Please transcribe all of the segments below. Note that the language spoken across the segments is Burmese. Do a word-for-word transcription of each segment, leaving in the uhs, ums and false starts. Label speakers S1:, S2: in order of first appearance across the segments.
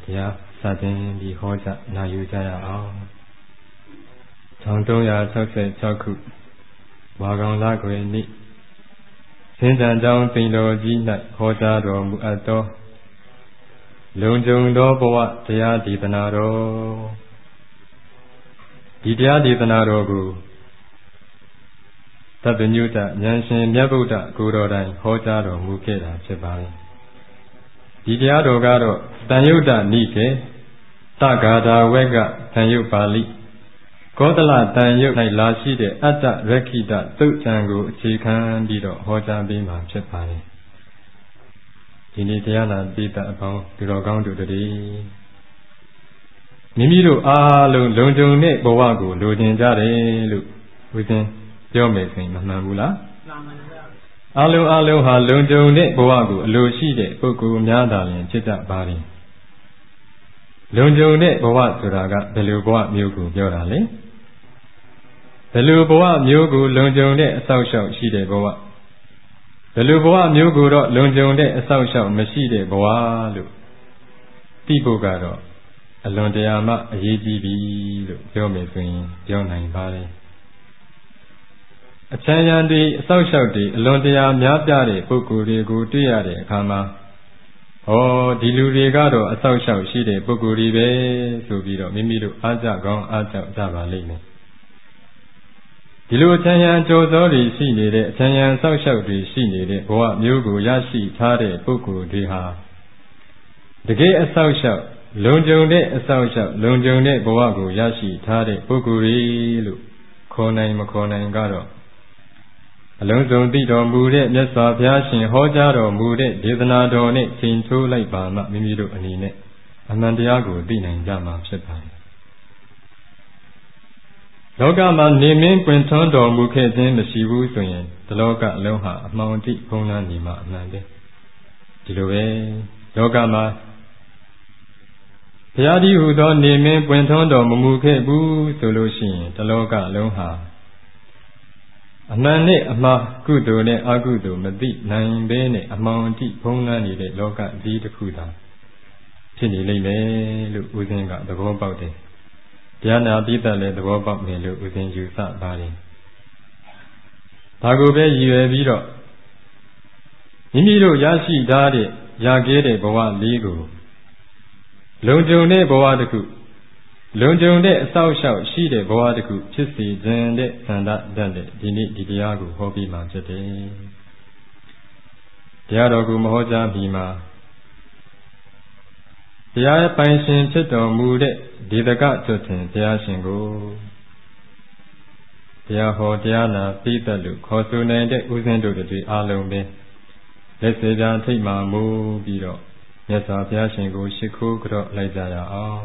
S1: တရားစတင်ပြီးဟောကြားနာယူကြရအောင်၁၃၆၆ခုဝါကောင်လကွယ်နေ့စင်ကြံကြောင်းသိန်တော်ကြီး၌ဟောကြားတော်မူအပ်သောလုံခြုံသောဘဝတရားဒေသနာတော်ဒီတရားဒေသနာတော်ကိုသဗ္ဗညုတဉာဏ်ရှင်မြတ်ဗုဒ္ဓကိုယ်တော်တိုင်ဟောကြားတော်မူခဲ့တာဖြစ်ပါလေဒီတရားတော်ကတော့တန်ယုတ္တနိကေတဂါထာဝက်ကတန်ယုတ်ပါဠိကောသလတန်ယုတ်၌လာရှိတဲ့အတ္တရခိတသုတ်တံကိုအခြေခံပြီးတော့ဟောကြားပေးမှာဖြစ်ပါတယ်ဒီနေ့တရားနာပိဋကအပေါင်းသူတော်ကောင်းတို့တည်းမိမိတို့အားလုံးလုံခြုံတဲ့ဘဝကိုလိုချင်ကြတယ်လို့ဦးဇင်းပြောမယ်ဆိုရင်မမှန်ဘူးလားမှန်ပါဗျာအားလုံးအားလုံးဟာလုံခြုံတဲ့ဘဝကိုအလိုရှိတဲ့ပုဂ္ဂိုလ်များသာလျှင်ဖြစ်တတ်ပါသည်လုံခြုံတဲ့ဘဝဆိုတာကဘယ်လိုဘဝမျိုးကိုပြောတာလဲဘယ်လိုဘဝမျိုးကိုလုံခြုံတဲ့အဆောက်အအုံရှိတဲ့ဘဝဘယ်လိုဘဝမျိုးကိုတော့လုံခြုံတဲ့အဆောက်အအုံမရှိတဲ့ဘဝလို့သိဖို့ကတော့အလွန်တရာမှအရေးကြီးပြီလို့ပြောမယ်ဆိုရင်ပြောနိုင်ပါတယ်အချမ်းရံတွေအဆောက်အအုံတွေအလွန်တရာများပြားတဲ့ပုဂ္ဂိုလ်တွေကိုတွေ့ရတဲ့အခါမှာဟောဒီလူတွေကတော့အဆောက်အအုံရှိတဲ့ပုဂ္ဂိုလ်တွေပဲဆိုပြီးတော့မိမိတို့အားကြကောင်းအားကြောက်ကြပါလိမ့်မယ်ဒီလိုအချမ်းရံကြောသောတွေရှိနေတဲ့အချမ်းရံဆောက်ရှောက်တွေရှိနေတဲ့ဘဝမျိုးကိုရရှိထားတဲ့ပုဂ္ဂိုလ်တွေဟာတကယ်အဆောက်အအုံလုံခြုံတဲ့အဆောက်အအုံလုံခြုံတဲ့ဘဝကိုရရှိထားတဲ့ပုဂ္ဂိုလ်တွေလို့ခေါ်နိုင်မခေါ်နိုင်ကတော့အလုံးစုံသိတော်မူတဲ့မြတ်စွာဘုရားရှင်ဟောကြားတော်မူတဲ့ဒေသနာတော်နဲ့ချိန်ထိုးလိုက်ပါမှမိမိတို့အနေနဲ့အမှန်တရားကိုသိနိုင်ကြမှာဖြစ်ပါတယ်လောကမှာနေမင်းပွင့်ထွန်းတော်မူခဲ့ခြင်းမရှိဘူးဆိုရင်ဒီလောကအလုံးဟာအမှောင်တိဖုံးလွှမ်းနေမှာအမှန်ပဲဒီလိုပဲလောကမှာဘုရားဒီဟုသောနေမင်းပွင့်ထွန်းတော်မမူခဲ့ဘူးဆိုလို့ရှိရင်ဒီလောကအလုံးဟာအမှန်နဲ့အမှားကုသိုလ်နဲ့အကုသိုလ်မသိနိုင်ဘဲနဲ့အမှောင်တိဖုံးလွှမ်းနေတဲ့လောကကြီးတစ်ခုသာဖြစ်နေလိမ့်မယ်လို့ဦးဇင်းကသဘောပေါက်တယ်တရားနာပိဋကလည်းသဘောပေါက်မယ်လို့ဦးဇင်းယူဆပါတယ်ဒါကိုပဲရည်ရွယ်ပြီးတော့မိမိတို့ရရှိထားတဲ့ရခဲ့တဲ့ဘဝလေးကိုလုံခြုံတဲ့ဘဝတစ်ခုလုံခြုံတဲ့အဆောက်အအုံရှိတဲ့ဘဝတစ်ခုဖြစ်စေခြင်းတဲ့သန္တာတတ်တဲ့ဒီနေ့ဒီတရားကိုဟောပြီးမှဖြစ်တယ်တရားတော်ကိုမဟောကြားပြီးမှတရားပိုင်ရှင်ဖြစ်တော်မူတဲ့ဒေသကကျွတ်တင်တရားရှင်ကိုတရားဟောတရားနာပိဋကလို့ခေါ်ဆိုနိုင်တဲ့ဥစဉ်တို့တွေအားလုံးပဲလက်စေပြထိတ်မှမူပြီးတော့မြတ်စွာဘုရားရှင်ကိုရှိခိုးကြော့လိုက်ကြရအောင်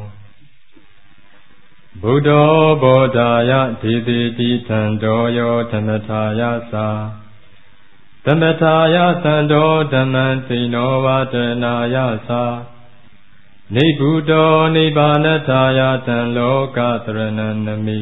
S1: ဗုဒ္ဓဘောဓာယဒေတိတိသံတော်ယောဓမ္မထာယသာဓမ္မထာယသံတော်ဓမ္မံသိနောဝါဒနာယသာနိဗ္ဗုတောနိဗ္ဗာနထာယတံလောကသရဏံနမိ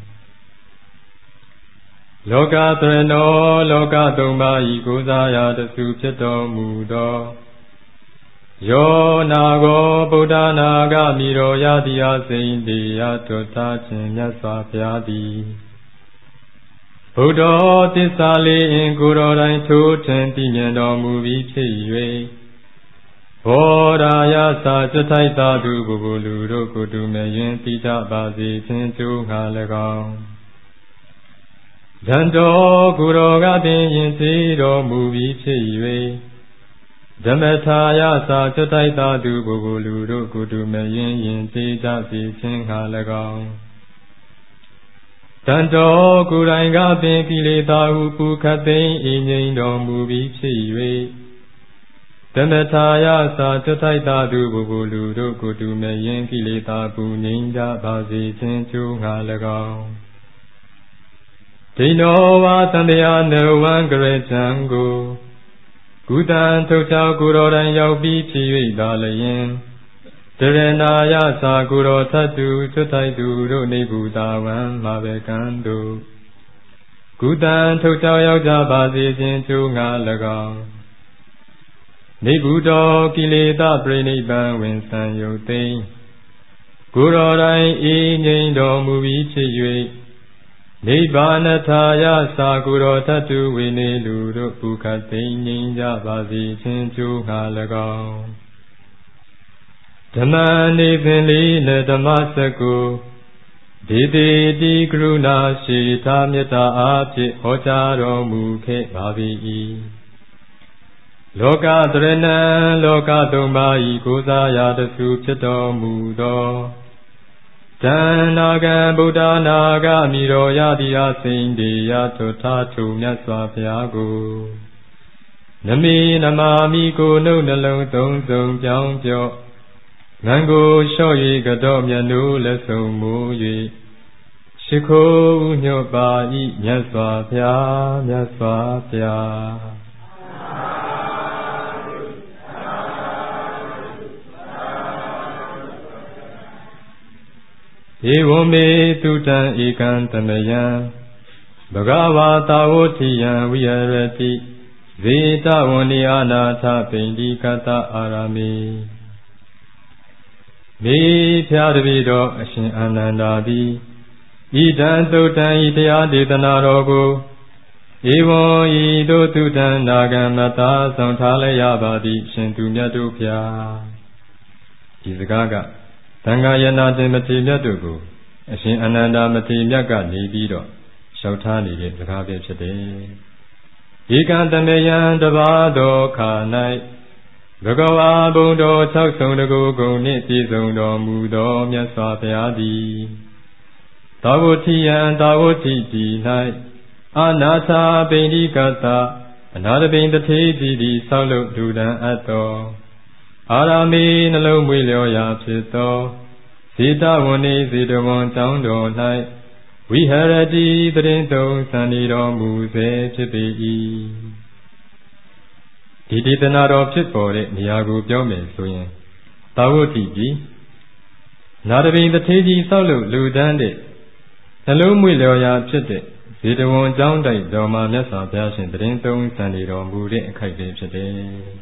S1: လောကသရဏောလောကသုံးပါးဤကိုးစားရာတစုဖြစ်တော်မူသောယောနာကိုဗုဒ္ဓနာဂမိရောယတိယစိန်တိယတုထာခြင်းမြတ်စွာဘုရားသည်ဗုဒ္ဓသစ္စာလေးအင်ကိုယ်တော်တိုင်ထိုးထွင်းသိမြင်တော်မူပြီးဖြစ်၍ဘောရာယသာစထိုက်သာသူဘုဘလူတို့ကိုတူမဲ့ရင်သိကြပါစေခြင်းကျိုးငါ၎င်းဓမ္တော်ကိုယ်တော်ကပင်ယင်သိတော်မူပြီးဖြစ်၍ဓမ္မထာယသာစထိုက်သာသူဘုဘလူတို့ကိုတူမဲ့ရင်ယင်သိကြစေခြင်းငါ၎င်းတန်တော်ကိုယ်တိုင်ကပင်ကိလေသာဟုပူခတ်သိမ်းအငြိမ်တော်မူပြီးဖြစ်၍ဓမ္မထာယသာစထိုက်သာသူဘုဘလူတို့ကိုတူမဲ့ရင်ကိလေသာပူငြိမ်းကြပါစေခြင်းကျိုးငါ၎င်းဒိနောဝါသံဃာနဝံကရေချံကိုကုသံထုတ်ချောက်ကိုယ်တော်တိုင်ရောက်ပြီးဖြစ်၍သာလျင်တရဏာယသာကိုယ်တော်သတ္တုစွတ်ထိုက်သူတို့နေဘူးသာဝံမာဘေကံတို့ကုသံထုတ်ချောက်ရောက်ကြပါစေခြင်းကျိုးငါ၎င်းနိဗ္ဗုတောကိလေသာပြိနိဗ္ဗာန်ဝင်ဆံယုတ်သိမ်းကိုယ်တော်တိုင်အေးငြိမ်တော်မူပြီးဖြစ်၍နိဗ္ဗာနထာယသာကိုယ်တော်တတ္တုဝိနေလူတို့ပုခတ်သိငြိမ်ကြပါစေခြင်းကျိုးငါ၎င်းဓမ္မနေပင်လေးနဲ့ဓမ္မစကုဒေတိတိကရုဏာရှိသာမေတ္တာအားဖြင့်ဟောကြားတော်မူခဲ့ပါ၏လောကတရဏံလောကသုံးပါးဤကိုးစားရာတစုဖြစ်တော်မူသောတဏ္ဍာကံဗုဒ္ဓနာဂမိတော်ရသည်အစိမ့်တေယထွထာထုမြတ်စွာဘုရားကိုနမေနမာမိကိုနှုတ်နှလုံးသုံးစုံပြောင်းပြော့ငံကိုလျှော့၍ကတော့မြတ်နိုးလက်ဆုံးမူ၍ရှိခိုးဥညွတ်ပါ၏မြတ်စွာဘုရားမြတ်စွာဘုရားဧဝံမေတုတံဧကံတမယံဘဂဝါတာဝတိယံဝိဟရတိဇေတဝန္နိအာနာထပိန္တိကတအာရမေမေဖျားတပည့်တော်အရှင်အာနန္ဒာသည်ဤတံသုတ်တံဤတရားဒေသနာတော်ကိုဧဝံဤသို့တုတံနာဂံမတာဆောင်ထားလျက်ပါသည်ရှင်သူမြတ်တို့ဖျားဒီစကားကသံဃာယနာတင်မထေရမြတ်တို့ကိုအရှင်အာနန္ဒာမထေရမြတ်ကနေပြီးတော့လျှောက်ထားနေတဲ့စကားပဲဖြစ်တယ်။ဧကံတမေယံတပါးသောခါ၌ဘဂဝါဘုံတော်၆ဆုံတကူကုန်နှင့်ပြည့်စုံတော်မူသောမြတ်စွာဘုရားသည်သာဝတိယံသာဝတိတိ၌အာနာသာပိန္တိကတအနာတပိန်တထေကြီးသည်ဆောက်လုပ်ဒူဒံအပ်သောအာရမေနှလုံးမွေလျော်ရာဖြစ်သောဇေတဝန္နေဇေတဝန်ကျောင်းတော်၌ဝိဟရတိပရင်သုံးစံနေတော်မူစေဖြစ်ပေ၏ဒီဒေသနာတော်ဖြစ်ပေါ်တဲ့နေရာကိုပြောမယ်ဆိုရင်သာဝတိကြီးနာတပိန်တထေကြီးဆောက်လုပ်လူဒန်းတဲ့နှလုံးမွေလျော်ရာဖြစ်တဲ့ဇေတဝန်ကျောင်းတိုက်တော်မှာမြတ်စွာဘုရားရှင်ပရင်သုံးစံနေတော်မူတဲ့အခိုက်ပဲဖြစ်တယ်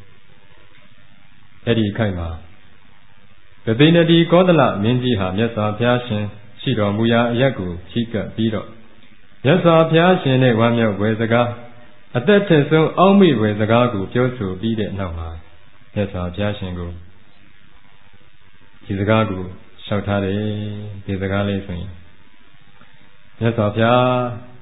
S1: အဲ့ဒီအခိုက်မှာပသိနတိကောသလမင်းကြီးဟာမြတ်စွာဘုရားရှင်ရှိတော်မူရာအရက်ကိုချီးကပ်ပြီးတော့မြတ်စွာဘုရားရှင်နဲ့ဝမ်းမြောက်ဝယ်စကားအသက်ထက်ဆုံးအောက်မေ့ဝယ်စကားကိုပြောဆိုပြီးတဲ့နောက်မှာမြတ်စွာဘုရားရှင်ကိုဒီစကားကိုလျှောက်ထားတယ်ဒီစကားလေးဆိုရင်မြတ်စွာဘုရား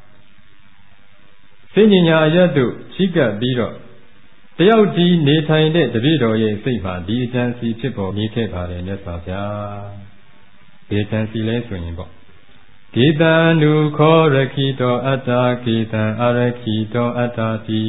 S1: စိတ်ဉာဏ်အရက်တို့ချီးကပ်ပြီးတော့တယောက်ဒီနေထိုင်တဲ့တပည့်တော်ရဲ့စိတ်မှာဒီအကျဉ်းစီဖြစ်ပေါ်နေခဲ့ပါတယ်မြတ်စွာဘုရားဒီအကျဉ်းစီလဲဆိုရင်ပေါ့ကေတံနုခောရခိတောအတ္တကေတံအရခိတောအတ္တတိ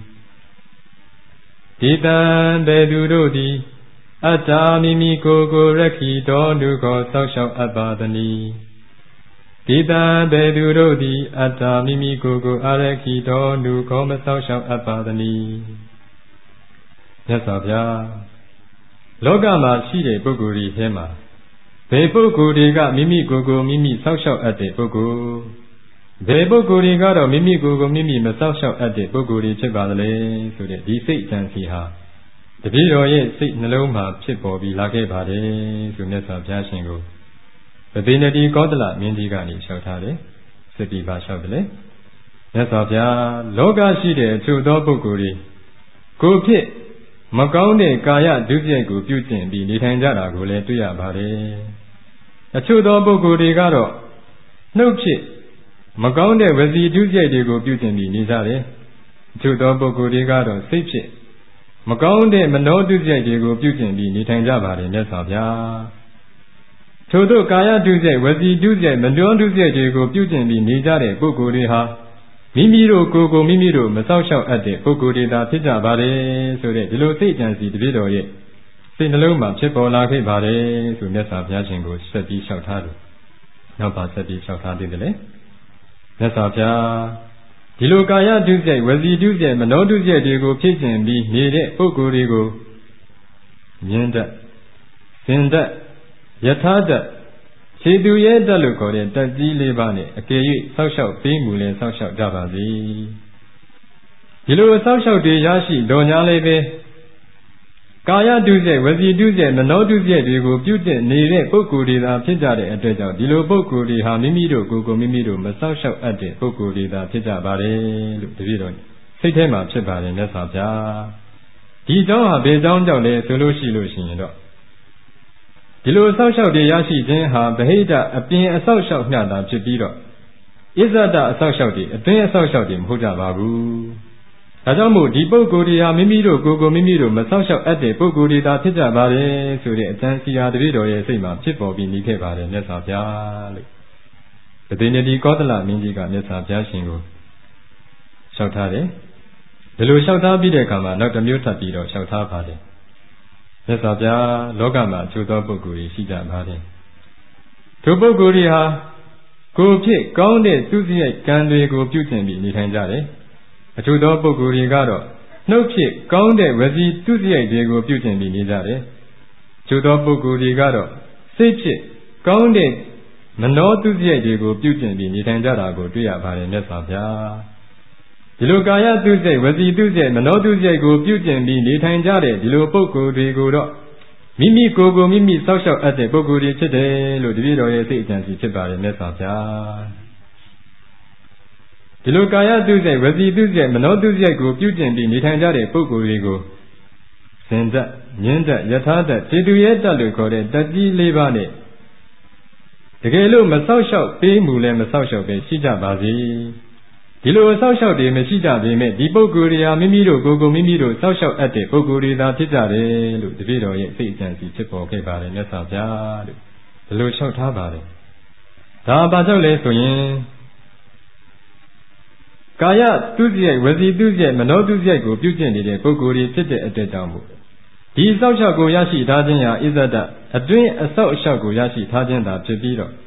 S1: ကေတံဘေသူတို့သည်အတ္တမိမိကိုယ်ကိုရခိတောနုခောဆောက်ရှောက်အပ်ပါသနည်းကေတံဘေသူတို့သည်အတ္တမိမိကိုယ်ကိုအရခိတောနုခောမဆောက်ရှောက်အပ်ပါသနည်းမြတ်စွာဘုရားလောကမှာရှိတဲ့ပုဂ္ဂိုလ်တွေထဲမှာဘယ်ပုဂ္ဂိုလ်တွေကမိမိကိုယ်ကိုမိမိဆောက်ရှောက်အပ်တဲ့ပုဂ္ဂိုလ်ဘယ်ပုဂ္ဂိုလ်တွေကတော့မိမိကိုယ်ကိုမိမိမဆောက်ရှောက်အပ်တဲ့ပုဂ္ဂိုလ်တွေဖြစ်ပါသလဲဆိုတဲ့ဒီစိတ်အကြံစီဟာတပည့်တော်ရဲ့စိတ်နှလုံးမှာဖြစ်ပေါ်ပြီးလာခဲ့ပါတယ်ဆိုမြတ်စွာဘုရားရှင်ကိုပသိနတိကောသလမင်းကြီးကနေလျှောက်ထားတယ်စတိပါလျှောက်တယ်လေမြတ်စွာဘုရားလောကရှိတဲ့အချို့သောပုဂ္ဂိုလ်တွေကိုဖြစ်မကောင်းတဲ့ကာယဒုစရိုက်ကိုပြုကျင့်ပြီးနေထိုင်ကြတာကိုလည်းတွေ့ရပါတယ်။အချို့သောပုဂ္ဂိုလ်တွေကတော့နှုတ်ဖြစ်မကောင်းတဲ့ဝစီဒုစရိုက်တွေကိုပြုကျင့်ပြီးနေကြတယ်။အချို့သောပုဂ္ဂိုလ်တွေကတော့စိတ်ဖြစ်မကောင်းတဲ့မနောဒုစရိုက်တွေကိုပြုကျင့်ပြီးနေထိုင်ကြပါတယ်မြတ်စွာဘုရား။ထို့သောကာယဒုစရိုက်ဝစီဒုစရိုက်မနောဒုစရိုက်တွေကိုပြုကျင့်ပြီးနေကြတဲ့ပုဂ္ဂိုလ်တွေဟာမိမိတို့ကိုယ်ကိုမိမိတို့မဆောက်ရှောက်အပ်တဲ့ပုဂ္ဂိုလ်တွေသာဖြစ်ကြပါတယ်ဆိုတဲ့ဒီလိုစိတ်အကြံစီတပည့်တော်ရဲ့စိတ်နှလုံးမှာဖြစ်ပေါ်လာခဲ့ပါတယ်ဆိုမြတ်စွာဘုရားရှင်ကိုဆက်ပြီးလျှောက်ထားတယ်။နောက်ပါဆက်ပြီးလျှောက်ထားသေးတယ်လေ။မြတ်စွာဘုရားဒီလိုကာယဒုစရိုက်ဝစီဒုစရိုက်မနောဒုစရိုက်တွေကိုဖြစ်ကျင်ပြီးနေတဲ့ပုဂ္ဂိုလ်တွေကိုမြင်တတ်စင်တတ်ယထာတတ်ခြေသူရဲတတ်လို့ခေါ်တဲ့တက်ကြီးလေးပါးနဲ့အကယ်၍ဆောက်ရှောက်ပေးမူလဲဆောက်ရှောက်ကြပါစေဒီလိုဆောက်ရှောက်တွေရရှိတော်ညာလေးပဲကာယတုစရိုက်ဝစီတုစရိုက်မနောတုစရိုက်တွေကိုပြုကျင့်နေတဲ့ပုဂ္ဂိုလ်တွေသာဖြစ်ကြတဲ့အတွက်ကြောင့်ဒီလိုပုဂ္ဂိုလ်တွေဟာမိမိတို့ကိုယ်ကိုမိမိတို့မဆောက်ရှောက်အပ်တဲ့ပုဂ္ဂိုလ်တွေသာဖြစ်ကြပါတယ်လို့တပည့်တော်စိတ်ထဲမှာဖြစ်ပါတယ်မြတ်စွာဘုရားဒီအကြောင်းဟာဘယ်အကြောင်းကြောင့်လဲဆိုလို့ရှိလို့ရှိရင်တော့ဒီလိုဆောက်ရှောက်တွေရရှိခြင်းဟာဗဟိတအပြင်အဆောက်ရှောက်မျှတာဖြစ်ပြီးတော့ဣဇဒအဆောက်ရှောက်တွေအတွင်းအဆောက်ရှောက်တွေမဟုတ်ကြပါဘူးဒါကြောင့်မို့ဒီပုဂ္ဂိုလ်တွေဟာမိမိတို့ကိုယ်ကိုမိမိတို့မဆောက်ရှောက်အပ်တဲ့ပုဂ္ဂိုလ်တွေသာဖြစ်ကြပါတယ်ဆိုတဲ့အကျဉ်းစီဟာတပည့်တော်ရဲ့စိတ်မှာဖြစ်ပေါ်ပြီးနေခဲ့ပါတယ်မြတ်စွာဘုရားလို့ပတိနေတိကောသလမင်းကြီးကမြတ်စွာဘုရားရှင်ကိုလျှောက်ထားတယ်ဒီလိုလျှောက်ထားပြီးတဲ့အခါမှာနောက်တစ်မျိုးထပ်ပြီးတော့လျှောက်ထားပါတယ်မြတ်စွာဘုရားလောကမှာအကျိုးသောပုဂ္ဂိုလ်တွေရှိကြပါတယ်ထိုပုဂ္ဂိုလ်တွေဟာကိုယ်ဖြစ်ကောင်းတဲ့သူစရိုက်ကံတွေကိုပြုကျင့်ပြီးနေထိုင်ကြတယ်အထူးသောပုဂ္ဂိုလ်တွေကတော့နှုတ်ဖြစ်ကောင်းတဲ့ဝစီသူစရိုက်တွေကိုပြုကျင့်ပြီးနေကြတယ်အထူးသောပုဂ္ဂိုလ်တွေကတော့စိတ်ဖြစ်ကောင်းတဲ့မနောသူစရိုက်တွေကိုပြုကျင့်ပြီးနေထိုင်ကြတာကိုတွေ့ရပါတယ်မြတ်စွာဘုရားဒီလိုကာယသူစရိုက်ဝစီသူစရိုက်မနောသူစရိုက်ကိုပြုကျင့်ပြီးနေထိုင်ကြတဲ့ဒီလိုပုဂ္ဂိုလ်တွေကိုတော့မိမိကိုယ်ကိုမိမိဆောက်ရှောက်အပ်တဲ့ပုဂ္ဂိုလ်တွေဖြစ်တယ်လို့တပည့်တော်ရဲ့စိတ်အကြံစီဖြစ်ပါတယ်မြတ်စွာဘုရားဒီလိုကာယသူစရိုက်ဝစီသူစရိုက်မနောသူစရိုက်ကိုပြုကျင့်ပြီးနေထိုင်ကြတဲ့ပုဂ္ဂိုလ်တွေကိုစင်တတ်မြင့်တတ်ယထာတတ်ခြေသူရဲတတ်လို့ခေါ်တဲ့တတ်ကြီးလေးပါးနဲ့တကယ်လို့မဆောက်ရှောက်ပေးမှုလည်းမဆောက်ရှောက်ပဲရှိကြပါစေဒီလိုဆောက်ရှောက်တွေမရှိကြပေမဲ့ဒီပုဂ္ဂိုလ်တွေဟာမိမိတို့ကိုယ်ကိုမိမိတို့ဆောက်ရှောက်အပ်တဲ့ပုဂ္ဂိုလ်တွေသာဖြစ်ကြတယ်လို့တပည့်တော်ရဲ့စိတ်အကြံစီဖြစ်ပေါ်ခဲ့ပါတယ်မြတ်စွာဘုရားလို့ဒီလိုလျှောက်ထားပါတယ်ဒါဘာကြောင့်လဲဆိုရင်ကာယသူစရိုက်ဝစီသူစရိုက်မနောသူစရိုက်ကိုပြုကျင့်နေတဲ့ပုဂ္ဂိုလ်တွေဖြစ်တဲ့အတွက်ကြောင့်မို့ဒီဆောက်ရှောက်ကိုရရှိထားခြင်းဟာဣဇဒအတွင်းအဆောက်အရှောက်ကိုရရှိထားခြင်းသာဖြစ်ပြီးတော့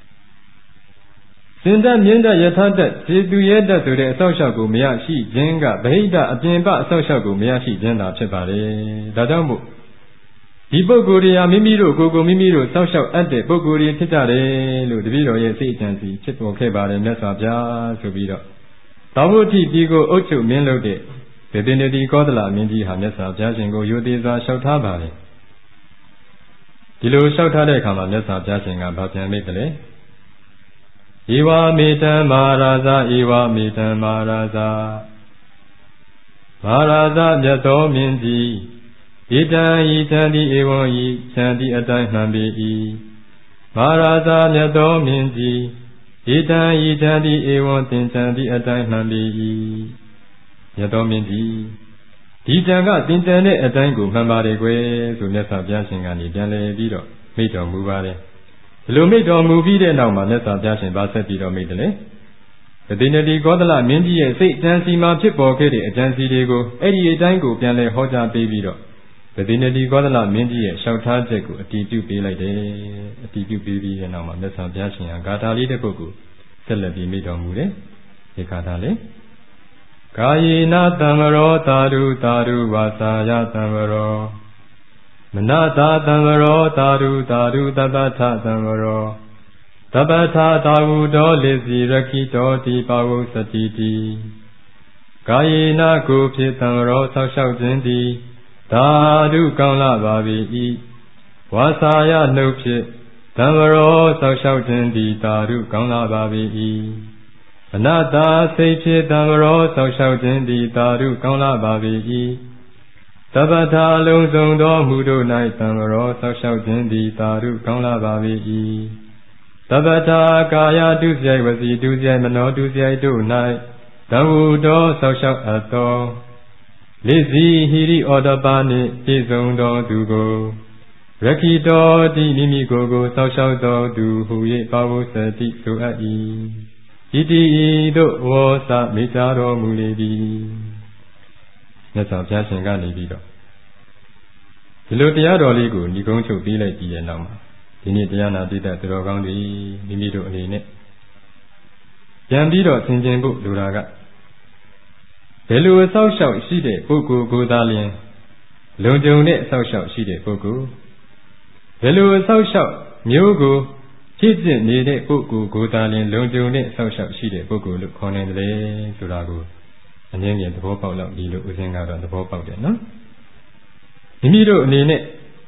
S1: စင်တတ်မြင့်တတ်ယထာတတ်ခြေသူရဲတတ်ဆိုတဲ့အဆောက်အရှောက်ကိုမရရှိခြင်းကဗဟိတအပြင်ပအဆောက်အရှောက်ကိုမရရှိခြင်းသာဖြစ်ပါတယ်ဒါကြောင့်မို့ဒီပုဂ္ဂိုလ်တွေဟာမိမိတို့ကိုယ်ကိုမိမိတို့ဆောက်ရှောက်အပ်တဲ့ပုဂ္ဂိုလ်တွေဖြစ်ကြတယ်လို့တပည့်တော်ရဲ့စိတ်အကြံစီဖြစ်ပေါ်ခဲ့ပါတယ်မြတ်စွာဘုရားဆိုပြီးတော့သောဘုတိပြည်ကိုအုပ်ချုပ်မင်းလုပ်တဲ့ဘေဒိနတိကောသလမင်းကြီးဟာမြတ်စွာဘုရားရှင်ကိုယိုသေးစွာလျှောက်ထားပါတယ်ဒီလိုလျှောက်ထားတဲ့အခါမှာမြတ်စွာဘုရားရှင်ကဗာပြန်မိတ်တယ်ဧဝမေတံမဟာရာဇဧဝမေတံမဟာရာဇမဟာရာဇမြတ်သောမင်းကြီးဧတံဤတံဒီဧဝံဤခြံဒီအတိုင်းမှန်ပေ၏မဟာရာဇမြတ်သောမင်းကြီးဧတံဤတံဒီဧဝံသင်္ချံဒီအတိုင်းမှန်ပေ၏မြတ်သောမင်းကြီးဒီတံကသင်္ချံတဲ့အတိုင်းကိုမှန်ပါတယ်ကွယ်ဆိုမြတ်စွာဘုရားရှင်ကနေပြန်လည်ပြီးတော့မိန့်တော်မူပါတယ်ဒီလိုမိန့်တော်မူပြီးတဲ့နောက်မှာမြတ်စွာဘုရားရှင်ဗာဆက်ပြီးတော့မိန့်တယ်လေပတိနတိကောသလမင်းကြီးရဲ့စိတ်အကြံစီမှာဖြစ်ပေါ်ခဲ့တဲ့အကြံစီတွေကိုအဲ့ဒီအတိုင်းကိုပြန်လည်ဟောကြားပေးပြီးတော့ပတိနတိကောသလမင်းကြီးရဲ့လျှောက်ထားချက်ကိုအတည်ပြုပေးလိုက်တယ်အတည်ပြုပေးပြီးတဲ့နောက်မှာမြတ်စွာဘုရားရှင်ကဂါထာလေးတစ်ပုဒ်ကိုဆက်လက်ပြီးမိန့်တော်မူတယ်ဒီဂါထာလေးကာယေနသံဝရောသာဓုသာဓုဝါစာယသံဝရောမနတာသံဝရောသာဓုသာဓုတပ္ပထသံဝရောတပ္ပထသာဝုတောလိစီရခိတောတိပါဝုစတိတိကာယေနကိုဖြစ်သံဝရောဆောက်ရှောက်ခြင်းသည်သာဓုကောင်းလာပါ၏ဝါစာယနှုတ်ဖြစ်သံဝရောဆောက်ရှောက်ခြင်းသည်သာဓုကောင်းလာပါ၏အနတ္တစိတ်ဖြစ်သံဝရောဆောက်ရှောက်ခြင်းသည်သာဓုကောင်းလာပါ၏တပ္ပထာလုံးစုံသောမူတို့၌သံဝရောဆောက်ရှောက်ခြင်းသည်သာဓုကောင်းလာပါ၏တပ္ပထာကာယတုစရိုက်ဝစီတုစရိုက်မနောတုစရိုက်တို့၌သံဝုတောဆောက်ရှောက်အပ်သောလိစီဟိရိဩတပါနှင့်ပြည့်စုံသောသူကိုရခိတောတိမိမိကိုယ်ကိုဆောက်ရှောက်သောသူဟူ၍ပါဝုစတိဆိုအပ်၏ဣတိဤသို့ဝေါစမိစ္ဆာတော်မူလေသည်မြတ်စွာဘုရားရှင်ကနေပြီးတော့ဒီလိုတရားတော်လေးကိုညီကုန်းချုပ်ပြီးလိုက်ပြီးရဲ့နောက်မှာဒီနေ့တရားနာပိဋကသူတော်ကောင်းတွေမိမိတို့အနေနဲ့ပြန်ပြီးတော့သင်ခြင်းဖို့လိုတာကဘယ်လိုအဆောက်အအုံရှိတဲ့ပုဂ္ဂိုလ်ကိုသာလျှင်လုံခြုံတဲ့အဆောက်အအုံရှိတဲ့ပုဂ္ဂိုလ်ဘယ်လိုအဆောက်အအုံမျိုးကိုဖြစ်ဖြစ်နေတဲ့ပုဂ္ဂိုလ်ကိုသာလျှင်လုံခြုံတဲ့အဆောက်အအုံရှိတဲ့ပုဂ္ဂိုလ်လို့ခေါ်နိုင်တယ်ဆိုတာကိုအငြင်းငြင်းသဘောပေါက်လောက်ဒီလိုဥစဉ်ကတော့သဘောပေါက်တယ်နော်မိမိတို့အနေနဲ့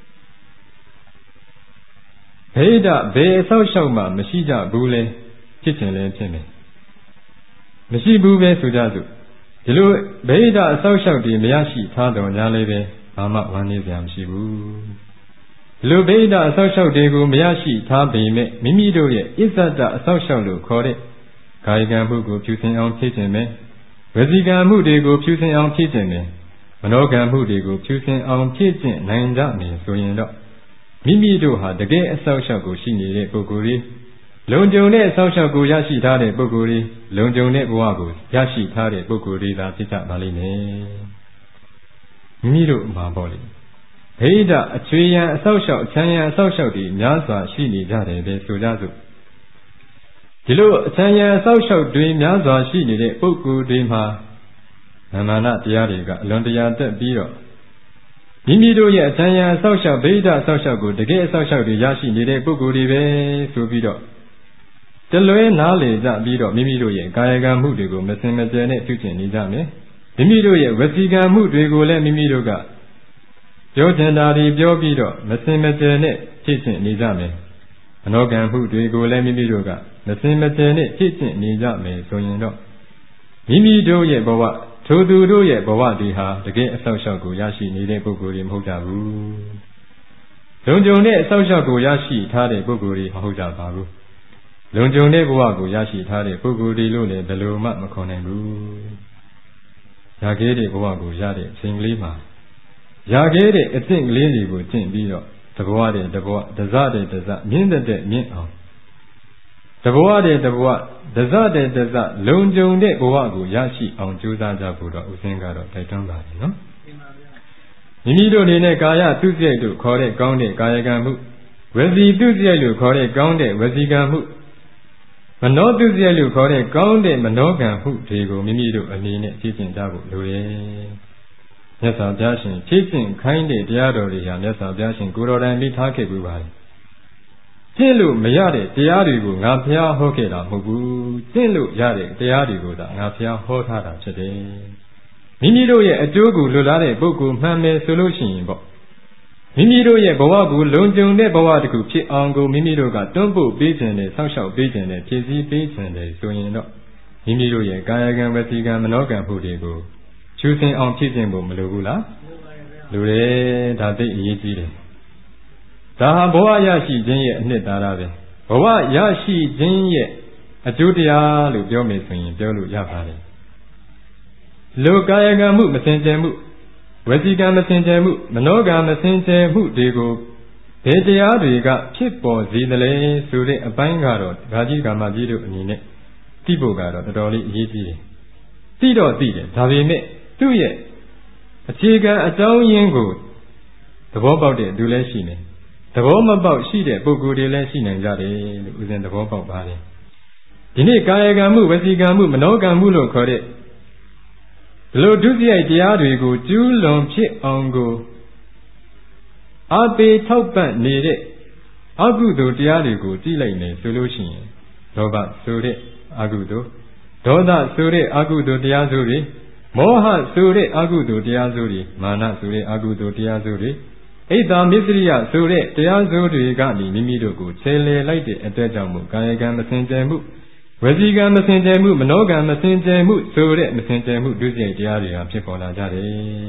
S1: ဘိဒဘယ်အဆောက်အအုံမှမရှိကြဘူးလဲဖြစ်ခြင်းလည်းဖြစ်မယ်မရှိဘူးပဲဆိုကြစို့ဒီလိုဗိဒအဆောက်အအုံတွေမရရှိထားတော်ညာလည်းပဲဘာမှဝမ်းနည်းစရာမရှိဘူးဒီလိုဗိဒအဆောက်အအုံတွေကိုမရရှိထားပေမဲ့မိမိတို့ရဲ့အစ္ဆဒအဆောက်အအုံလို့ခေါ်တဲ့ကာယကံမှုကိုဖြူစင်အောင်ဖြည့်ခြင်းပဲဝစီကံမှုတွေကိုဖြူစင်အောင်ဖြည့်ခြင်းပဲမနောကံမှုတွေကိုဖြူစင်အောင်ဖြည့်ခြင်းနိုင်ကြမယ်ဆိုရင်တော့မိမိတို့ဟာတကယ်အဆောက်အအုံကိုရှိနေတဲ့ပုဂ္ဂိုလ်တွေလုံခြုံတဲ့အဆောက်အအုံကိုရရှိထားတဲ့ပုဂ္ဂိုလ်တွေလုံခြုံတဲ့ဘဝကိုရရှိထားတဲ့ပုဂ္ဂိုလ်တွေသာဖြစ်ကြပါလိမ့်မယ်မိမိတို့မှာပေါ့လေဗိဒအချွေရန်အဆောက်အအုံအချမ်းရန်အဆောက်အအုံတွေများစွာရှိနေကြတယ်ပဲဆိုကြစို့ဒီလိုအချမ်းရန်အဆောက်အအုံတွေများစွာရှိနေတဲ့ပုဂ္ဂိုလ်တွေမှာမာနတရားတွေကအလွန်တရာတက်ပြီးတော့မိမိတို့ရဲ့အချမ်းရန်အဆောက်အအုံဗိဒအဆောက်အအုံကိုတကယ်အဆောက်အအုံတွေရရှိနေတဲ့ပုဂ္ဂိုလ်တွေပဲဆိုပြီးတော့တလွဲနားလေကြပြီးတော့မိမိတို့ရဲ့ကာယကံမှုတွေကိုမစင်မကြယ်နဲ့ပြုကျင့်နေကြမယ်မိမိတို့ရဲ့ဝစီကံမှုတွေကိုလည်းမိမိတို့ကပြောကျင်တာတွေပြောပြီးတော့မစင်မကြယ်နဲ့ဖြစ်ကျင့်နေကြမယ်မနောကံမှုတွေကိုလည်းမိမိတို့ကမစင်မကြယ်နဲ့ဖြစ်ကျင့်နေကြမယ်ဆိုရင်တော့မိမိတို့ရဲ့ဘဝထိုသူတို့ရဲ့ဘဝတွေဟာတကယ်အဆောက်အအုံကိုရရှိနေတဲ့ပုဂ္ဂိုလ်တွေမဟုတ်ကြဘူးလုံခြုံတဲ့အဆောက်အအုံကိုရရှိထားတဲ့ပုဂ္ဂိုလ်တွေမဟုတ်ကြပါဘူးလုံခြုံတဲ့ဘဝကိုရရှိထားတဲ့ပုဂ္ဂိုလ်တွေလို့လည်းဘယ်လိုမှမခေါ်နိုင်ဘူးရခဲ့တဲ့ဘဝကိုရတဲ့အချိန်ကလေးမှာရခဲ့တဲ့အသင့်ကလေးတွေကိုကျင့်ပြီးတော့တဘဝတဲ့တဘဝဒဇတဲ့ဒဇမြင့်တဲ့မြင့်အောင်တဘဝတဲ့တဘဝဒဇတဲ့ဒဇလုံခြုံတဲ့ဘဝကိုရရှိအောင်ကြိုးစားကြဖို့တော့ဥစဉ်ကတော့တိုက်တွန်းပါတယ်နော်မိမိတို့အနေနဲ့ကာယသူစရိုက်တို့ခေါ်တဲ့ကောင်းတဲ့ကာယကံမှုဝစီသူစရိုက်လို့ခေါ်တဲ့ကောင်းတဲ့ဝစီကံမှုမနောတုစရိုက်လို့ခေါ်တဲ့ကောင်းတဲ့မနောကံမှုတွေကိုမိမိတို့အနေနဲ့ဖြည့်ကျင့်ကြဖို့လိုတယ်။မြတ်စွာဘုရားရှင်ဖြည့်ကျင့်ခိုင်းတဲ့တရားတော်တွေဟာမြတ်စွာဘုရားရှင်ကိုယ်တော်တိုင်ပြီးထားခဲ့ပြီးပါတယ်။ကျင့်လို့မရတဲ့တရားတွေကိုငါဘုရားဟောခဲ့တာမဟုတ်ဘူး။ကျင့်လို့ရတဲ့တရားတွေကိုသာငါဘုရားဟောထားတာဖြစ်တယ်။မိမိတို့ရဲ့အကျိုးကိုလွတ်လာတဲ့ပုဂ္ဂိုလ်မှန်မယ်ဆိုလို့ရှိရင်ပေါ့မိမိတို့ရဲ့ဘဝကိုလုံခြုံတဲ့ဘဝတစ်ခုဖြစ်အောင်ကိုမိမိတို့ကတွန်းပို့ပေးခြင်းနဲ့ဆောက်ရှောက်ပေးခြင်းနဲ့ဖြည့်ဆည်းပေးခြင်းနဲ့ဆိုရင်တော့မိမိတို့ရဲ့ကာယကံဝစီကံမနောကံမှုတွေကိုဖြူစင်အောင်ဖြည့်ခြင်းဖို့မလိုဘူးလားလိုတယ်ဒါသိအရေးကြီးတယ်ဒါဟာဘဝရရှိခြင်းရဲ့အနှစ်သာရပဲဘဝရရှိခြင်းရဲ့အကျိုးတရားလို့ပြောမယ်ဆိုရင်ပြောလို့ရပါတယ်လောကာယကံမှုမစင်ကြယ်မှုဝစီကံမစင်ကြယ်မှုမနောကံမစင်ကြယ်မှုတွေကိုဘယ်တရားတွေကဖြစ်ပေါ်စေသလဲဆိုတဲ့အပိုင်းကတော့ဓာကြီးကာမကြီးတို့အနေနဲ့သိဖို့ကတော့တော်တော်လေးအရေးကြီးတယ်။သိတော့သိတယ်ဒါပေမဲ့သူ့ရဲ့အခြေခံအကြောင်းရင်းကိုသဘောပေါက်တဲ့သူလည်းရှိနေသဘောမပေါက်ရှိတဲ့ပုဂ္ဂိုလ်တွေလည်းရှိနိုင်ကြတယ်လို့ဦးဇင်းသဘောပေါက်ပါတယ်။ဒီနေ့ကာယကံမှုဝစီကံမှုမနောကံမှုလို့ခေါ်တဲ့ဒီလိုဒုစရိုက်တရားတွေကိုကျူးလွန်ဖြစ်အောင်ကိုအပေထောက်ပံ့နေတဲ့အကုသိုလ်တရားတွေကိုကြည့်လိုက်မယ်ဆိုလို့ရှိရင်လောဘဆိုတဲ့အကုသိုလ်ဒေါသဆိုတဲ့အကုသိုလ်တရားစုတွေမောဟဆိုတဲ့အကုသိုလ်တရားစုတွေမာနဆိုတဲ့အကုသိုလ်တရားစုတွေဣဒ္ဓမစ္စရိယဆိုတဲ့တရားစုတွေကနေမိမိတို့ကိုခြေလှယ်လိုက်တဲ့အတွက်ကြောင့်မို့ကာယကံမစင်ကြယ်မှုဝစီကံမစင်ကြယ်မှုမနောကံမစင်ကြယ်မှုဆိုတဲ့မစင်ကြယ်မှုဒုစရိုက်တရားတွေဟာဖြစ်ပေါ်လာကြတယ်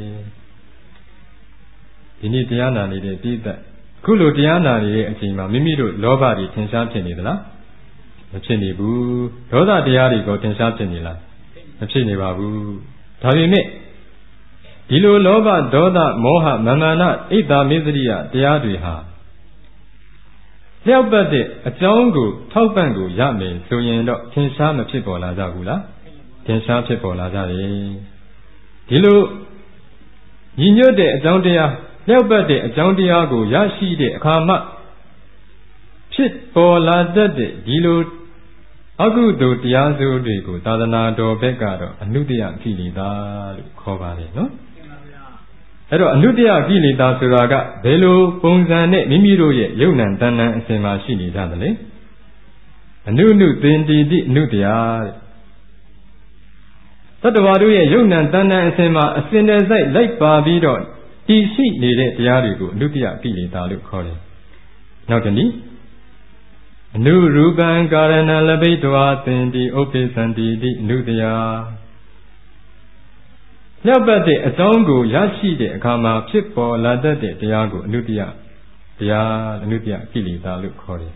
S1: ဒီနေ့တရားနာနေတဲ့ပိဋကခုလိုတရားနာနေတဲ့အချိန်မှာမိမိတို့လောဘတွေထင်ရှားဖြစ်နေသလားမဖြစ်နေဘူးဒေါသတရားတွေကိုထင်ရှားဖြစ်နေလားမဖြစ်နေပါဘူးဒါပေမဲ့ဒီလိုလောဘဒေါသမောဟမာနဣဒ္ဓမစ္စရိယတရားတွေဟာလျောက်ပတ်တဲ့အကြောင်းကိုထောက်ပံ့ကိုရမယ်ဆိုရင်တော့ထင်ရှားမဖြစ်ပေါ်လာကြဘူးလားထင်ရှားဖြစ်ပေါ်လာကြတယ်ဒီလိုညီညွတ်တဲ့အကြောင်းတရားလျောက်ပတ်တဲ့အကြောင်းတရားကိုရရှိတဲ့အခါမှဖြစ်ပေါ်လာတတ်တဲ့ဒီလိုအကုသိုလ်တရားစုတွေကိုသာသနာတော်ဘက်ကတော့အနုတ္တယကိလေသာလို့ခေါ်ပါတယ်နော်အဲ့တော့အနုတ္တယကိလေသာဆိုတာကဘယ်လိုပုံစံနဲ့မိမိတို့ရဲ့ယုံ nant တဏ္ဍာအစဉ်မှာရှိနေကြသလဲအနုနုသင်္တိတိအနုတ္တယတဲ့တတ္တဝါတို့ရဲ့ယုံ nant တဏ္ဍာအစဉ်မှာအစဉ်တစိုက်လိုက်ပါပြီးတော့တည်ရှိနေတဲ့တရားတွေကိုအနုတ္တယကိလေသာလို့ခေါ်တယ်နောက်တစ်နည်းအနုရူပံကာရဏလဘိတဝါသင်တိဥပ္ပိသန္တိတိအနုတ္တယလျောက်ပတ်တဲ့အကြောင်းကိုရရှိတဲ့အခါမှာဖြစ်ပေါ်လာတတ်တဲ့တရားကိုအနုတ္တယတရားအနုတ္တယကိလေသာလို့ခေါ်တယ်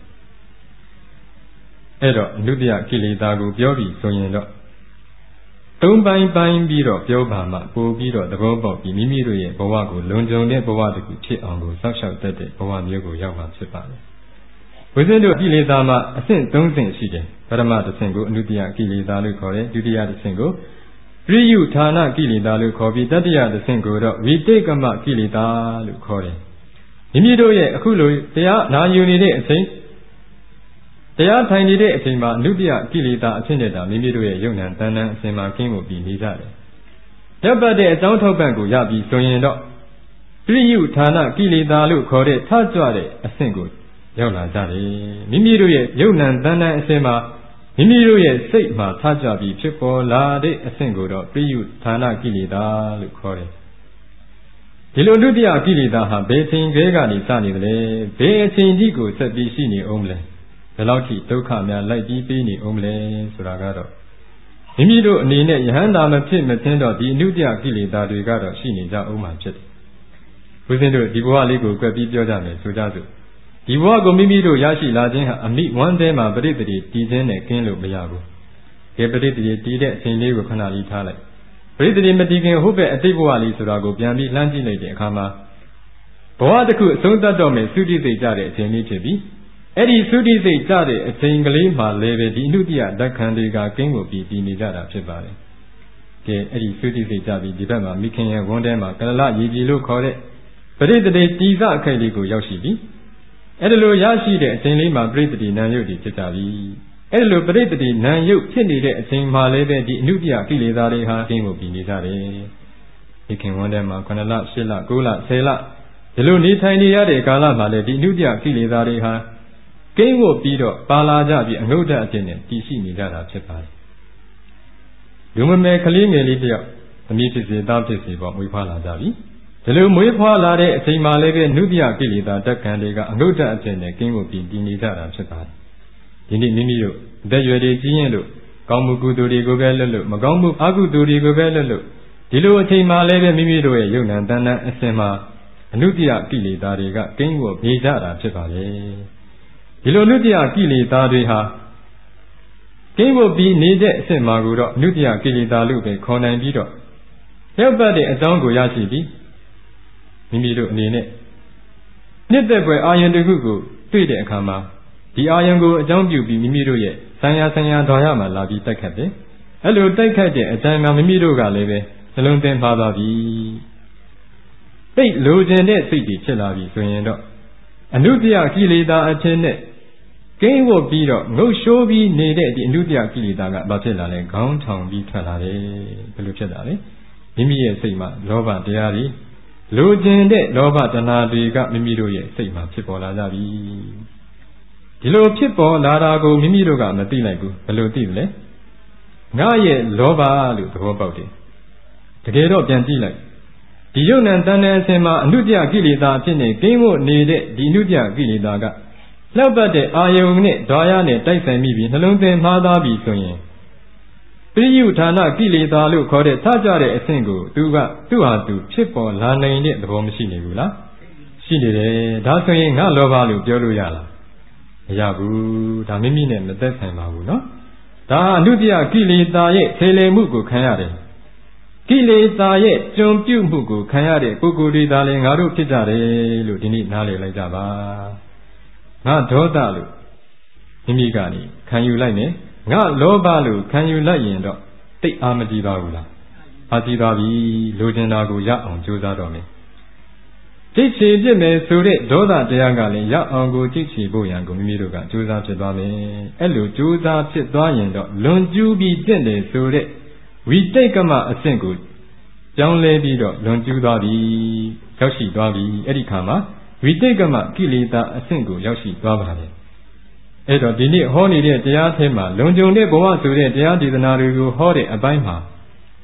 S1: အဲ့တော့အနုတ္တယကိလေသာကိုပြောပြီးဆိုရင်တော့သုံးပိုင်းပိုင်းပြီးတော့ပြောပါမှပို့ပြီးတော့သဘောပေါက်ပြီးမိမိတို့ရဲ့ဘဝကိုလုံခြုံတဲ့ဘဝတစ်ခုဖြစ်အောင်ကိုစောင့်ရှောက်တတ်တဲ့ဘဝမျိုးကိုရောက်မှာဖြစ်ပါတယ်ဝိဇ္ဇတို့ကိလေသာမှာအဆင့်သုံးဆင့်ရှိတယ်ပထမတစ်ဆင့်ကိုအနုတ္တယကိလေသာလို့ခေါ်တယ်ဒုတိယတစ်ဆင့်ကိုပရိယုဌာနကိလေသာလို့ခေါ်ပြီးတတိယတစ်ဆင့်ကိုတော့ဝိတေကမကိလေသာလို့ခေါ်တယ်မိမိတို့ရဲ့အခုလိုတရားနာယူနေတဲ့အချိန်တရားထိုင်နေတဲ့အချိန်မှာအနုတ္တယကိလေသာအဖြစ်နဲ့တာမိမိတို့ရဲ့ယုံ nant တဏ္ဍအစဉ်မှာကင်းဖို့ပြီးနေကြတယ်။ရပ်ပတ်တဲ့အကြောင်းထောက်ပံ့ကိုရပြီးဆိုရင်တော့ပရိယုဌာနကိလေသာလို့ခေါ်တဲ့ထကြွတဲ့အဆင့်ကိုရောက်လာကြတယ်။မိမိတို့ရဲ့ယုံ nant တဏ္ဍအစဉ်မှာမိမိတို့ရဲ့စိတ်မှာထကြွပြီးဖြစ်ပေါ်လာတဲ့အဆင့်ကိုတော့ပရိယုဌာနကိလေသာလို့ခေါ်တယ်။ဒီလိုအနုတ္တယကိလေသာဟာဘယ်ချိန်ကလေးကနေစနေသလဲဘယ်အချိန်ကြီးကိုဆက်ပြီးရှိနေအောင်မလဲဘယ်လောက်ထိဒုက္ခများလိုက်ပြီးပေးနေအောင်မလဲဆိုတာကတော့မိမိတို့အနေနဲ့ယဟန္တာမဖြစ်မသိတော့ဒီအနုတ္တယကိလေသာတွေကတော့ရှိနေကြအောင်မှဖြစ်တယ်။ဘုရားတို့ဒီဘဝလေးကိုကြွက်ပြီးပြောကြမယ်ဆိုကြစို့ဒီဘဝကိုမိမိတို့ရရှိလာခြင်းဟာအမိဝမ်းထဲမှာပရိသေတိတည်ခြင်းနဲ့ကင်းလို့မရဘူး။ဒီပရိသေတိတည်တဲ့အချိန်လေးကိုခဏလေးထားလိုက်။ပရိသေတိမတည်ခင်ဟုတ်ပဲအတိတ်ဘဝလေးဆိုတာကိုပြန်ပြီးလှမ်းကြည့်လိုက်တဲ့အခါမှာဘဝတစ်ခုအဆုံးသတ်တော့မယ်သုတိသိကြတဲ့အချိန်လေးဖြစ်ပြီးအဲ့ဒီသုတိစိတ်ကြတဲ့အချိန်ကလေးမှာလည်းပဲဒီအနုတ္တယဓာတ်ခံတွေကကင်းကိုပြီးပြီးနေကြတာဖြစ်ပါတယ်။ကဲအဲ့ဒီသုတိစိတ်ကြပြီးဒီဘက်မှာမိခင်ရဲ့ဝန်းထဲမှာကလလရည်ကြည်လို့ခေါ်တဲ့ပရိသေတိတီစအခိုက်လေးကိုရောက်ရှိပြီးအဲ့ဒီလိုရရှိတဲ့အချိန်လေးမှာပရိသေတိနံယုတ်တွေဖြစ်ကြပြီ။အဲ့ဒီလိုပရိသေတိနံယုတ်ဖြစ်နေတဲ့အချိန်မှာလည်းပဲဒီအနုတ္တယကိလေသာတွေဟာကင်းကိုပြီးနေကြတယ်။မိခင်ဝန်းထဲမှာခုနှစ်လရှစ်လကိုးလဆယ်လဒီလိုနေထိုင်နေရတဲ့ကာလမှာလည်းဒီအနုတ္တယကိလေသာတွေဟာကင်းဖို့ပြီးတော့ပါလာကြပြီးအငုဒ္ဒအကျင့်နဲ့တည်ရှိနေကြတာဖြစ်ပါတယ်။လူမမယ်ကလေးငယ်လေးတယောက်သမီးဖြစ်စေသားဖြစ်စေပေါ့မွေးဖွားလာကြပြီ။ဒီလိုမွေးဖွားလာတဲ့အချိန်မှလည်းပဲနုတ္တယကိလေသာဓာတ်ခံတွေကအငုဒ္ဒအကျင့်နဲ့ကင်းဖို့ပြီးတည်နေကြတာဖြစ်ပါတယ်။ဒီနေ့မိမိတို့အသက်ရွယ်တွေကြီးရင်လို့ကောင်းမှုကုသိုလ်တွေကိုပဲလွတ်လို့မကောင်းမှုအကုသိုလ်တွေကိုပဲလွတ်လို့ဒီလိုအချိန်မှလည်းပဲမိမိတို့ရဲ့ယုံ nant တဏ္ဍအစဉ်မှာအနုတ္တယကိလေသာတွေကကင်းဖို့ပြေကြတာဖြစ်ပါလေ။ဒီလိုအနုတ္တယကိလေသာတွေဟာကင်းဖို့ပြီးနေတဲ့အဆင့်မှာကိုတော့အနုတ္တယကိလေသာလို့ပဲခေါ်နိုင်ပြီးတော့ရောက်ပတ်တဲ့အကြောင်းကိုရရှိပြီးမိမိတို့အနေနဲ့နှစ်သက်ပွဲအာယုန်တစ်ခုကိုတွေ့တဲ့အခါမှာဒီအာယုန်ကိုအကြောင်းပြုပြီးမိမိတို့ရဲ့ဆံရဆံရတော်ရမှာလာပြီးတိုက်ခတ်တယ်။အဲ့လိုတိုက်ခတ်တဲ့အချိန်မှာမိမိတို့ကလည်းပဲနှလုံးသွင်းပါသွားပြီ။သိလိုချင်တဲ့စိတ်တွေဖြစ်လာပြီဆိုရင်တော့အနုတ္တယကိလေသာအချင်းနဲ့ကင်းဝတ်ပြီးတော့ငုတ်ရှိုးပြီးနေတဲ့ဒီအနုတ္တယကိလေသာကဘာဖြစ်လာလဲခေါင်းထောင်ပြီးထွက်လာတယ်ဘယ်လိုဖြစ်လာလဲမိမိရဲ့စိတ်မှာလောဘတရားတွေလိုချင်တဲ့လောဘတဏှာတွေကမိမိတို့ရဲ့စိတ်မှာဖြစ်ပေါ်လာကြပြီဒီလိုဖြစ်ပေါ်လာတာကိုမိမိတို့ကမသိလိုက်ဘူးဘယ်လိုသိလဲငါရဲ့လောဘလို့သဘောပေါက်တယ်တကယ်တော့ပြန်ကြည့်လိုက်ဒီယုံ nant တဏ္ဍအစဉ်မှာအနုတ္တယကိလေသာအဖြစ်နဲ့ကင်းဖို့နေတဲ့ဒီအနုတ္တယကိလေသာကလှပ်ပတ်တဲ့အာယုန်နဲ့ဓာရနဲ့တိုက်ဆိုင်မိပြီးနှလုံးသွင်းမှားသားပြီးဆိုရင်ပရိယုဌာနကိလေသာလို့ခေါ်တဲ့ထကြတဲ့အဆင့်ကိုသူကသူ့ဟာသူဖြစ်ပေါ်လာနိုင်တဲ့သဘောမရှိနေဘူးလားရှိနေတယ်ဒါဆိုရင်ငါလောဘလို့ပြောလို့ရလားမရဘူးဒါမိမိနဲ့မသက်ဆိုင်ပါဘူးနော်ဒါအနုတ္တယကိလေသာရဲ့ဖေလေမှုကိုခံရတယ်ကိလေသာရဲ့ကျွံပြုမှုကိုခံရတဲ့ပုဂ္ဂိုလ်တွေဒါလည်းငါတို့ဖြစ်ကြတယ်လို့ဒီနေ့နားလည်လိုက်ကြပါငါဒေါသလို့မိမိကနေခံယူလိုက်မယ်ငါလောဘလို့ခံယူလိုက်ရင်တော့တိတ်အားမကြီးပါဘူးလားအားကြီးပါပြီလိုချင်တာကိုရအောင်ကြိုးစားတော့မယ်ကြိတ်ချီပြစ်မယ်ဆိုတဲ့ဒေါသတရားကလည်းရအောင်ကိုကြိတ်ချီဖို့ရန်ကိုမိမိတို့ကကြိုးစားဖြစ်သွားမယ်အဲ့လိုကြိုးစားဖြစ်သွားရင်တော့လွန်ကျူးပြီးတင့်တယ်ဆိုတဲ့ဝိတိတ်ကမအဆင့်ကိုပြောင်းလဲပြီးတော့လွန်ကျူးသွားပြီရောက်ရှိသွားပြီအဲ့ဒီခါမှာဝိတိတ်ကမကိလေသာအဆင့်ကိုရောက်ရှိသွားပါတယ်အဲ့တော့ဒီနေ့ဟောနေတဲ့တရားထဲမှာလုံခြုံတဲ့ဘဝဆိုတဲ့တရားဒေသနာတွေကိုဟောတဲ့အပိုင်းမှာ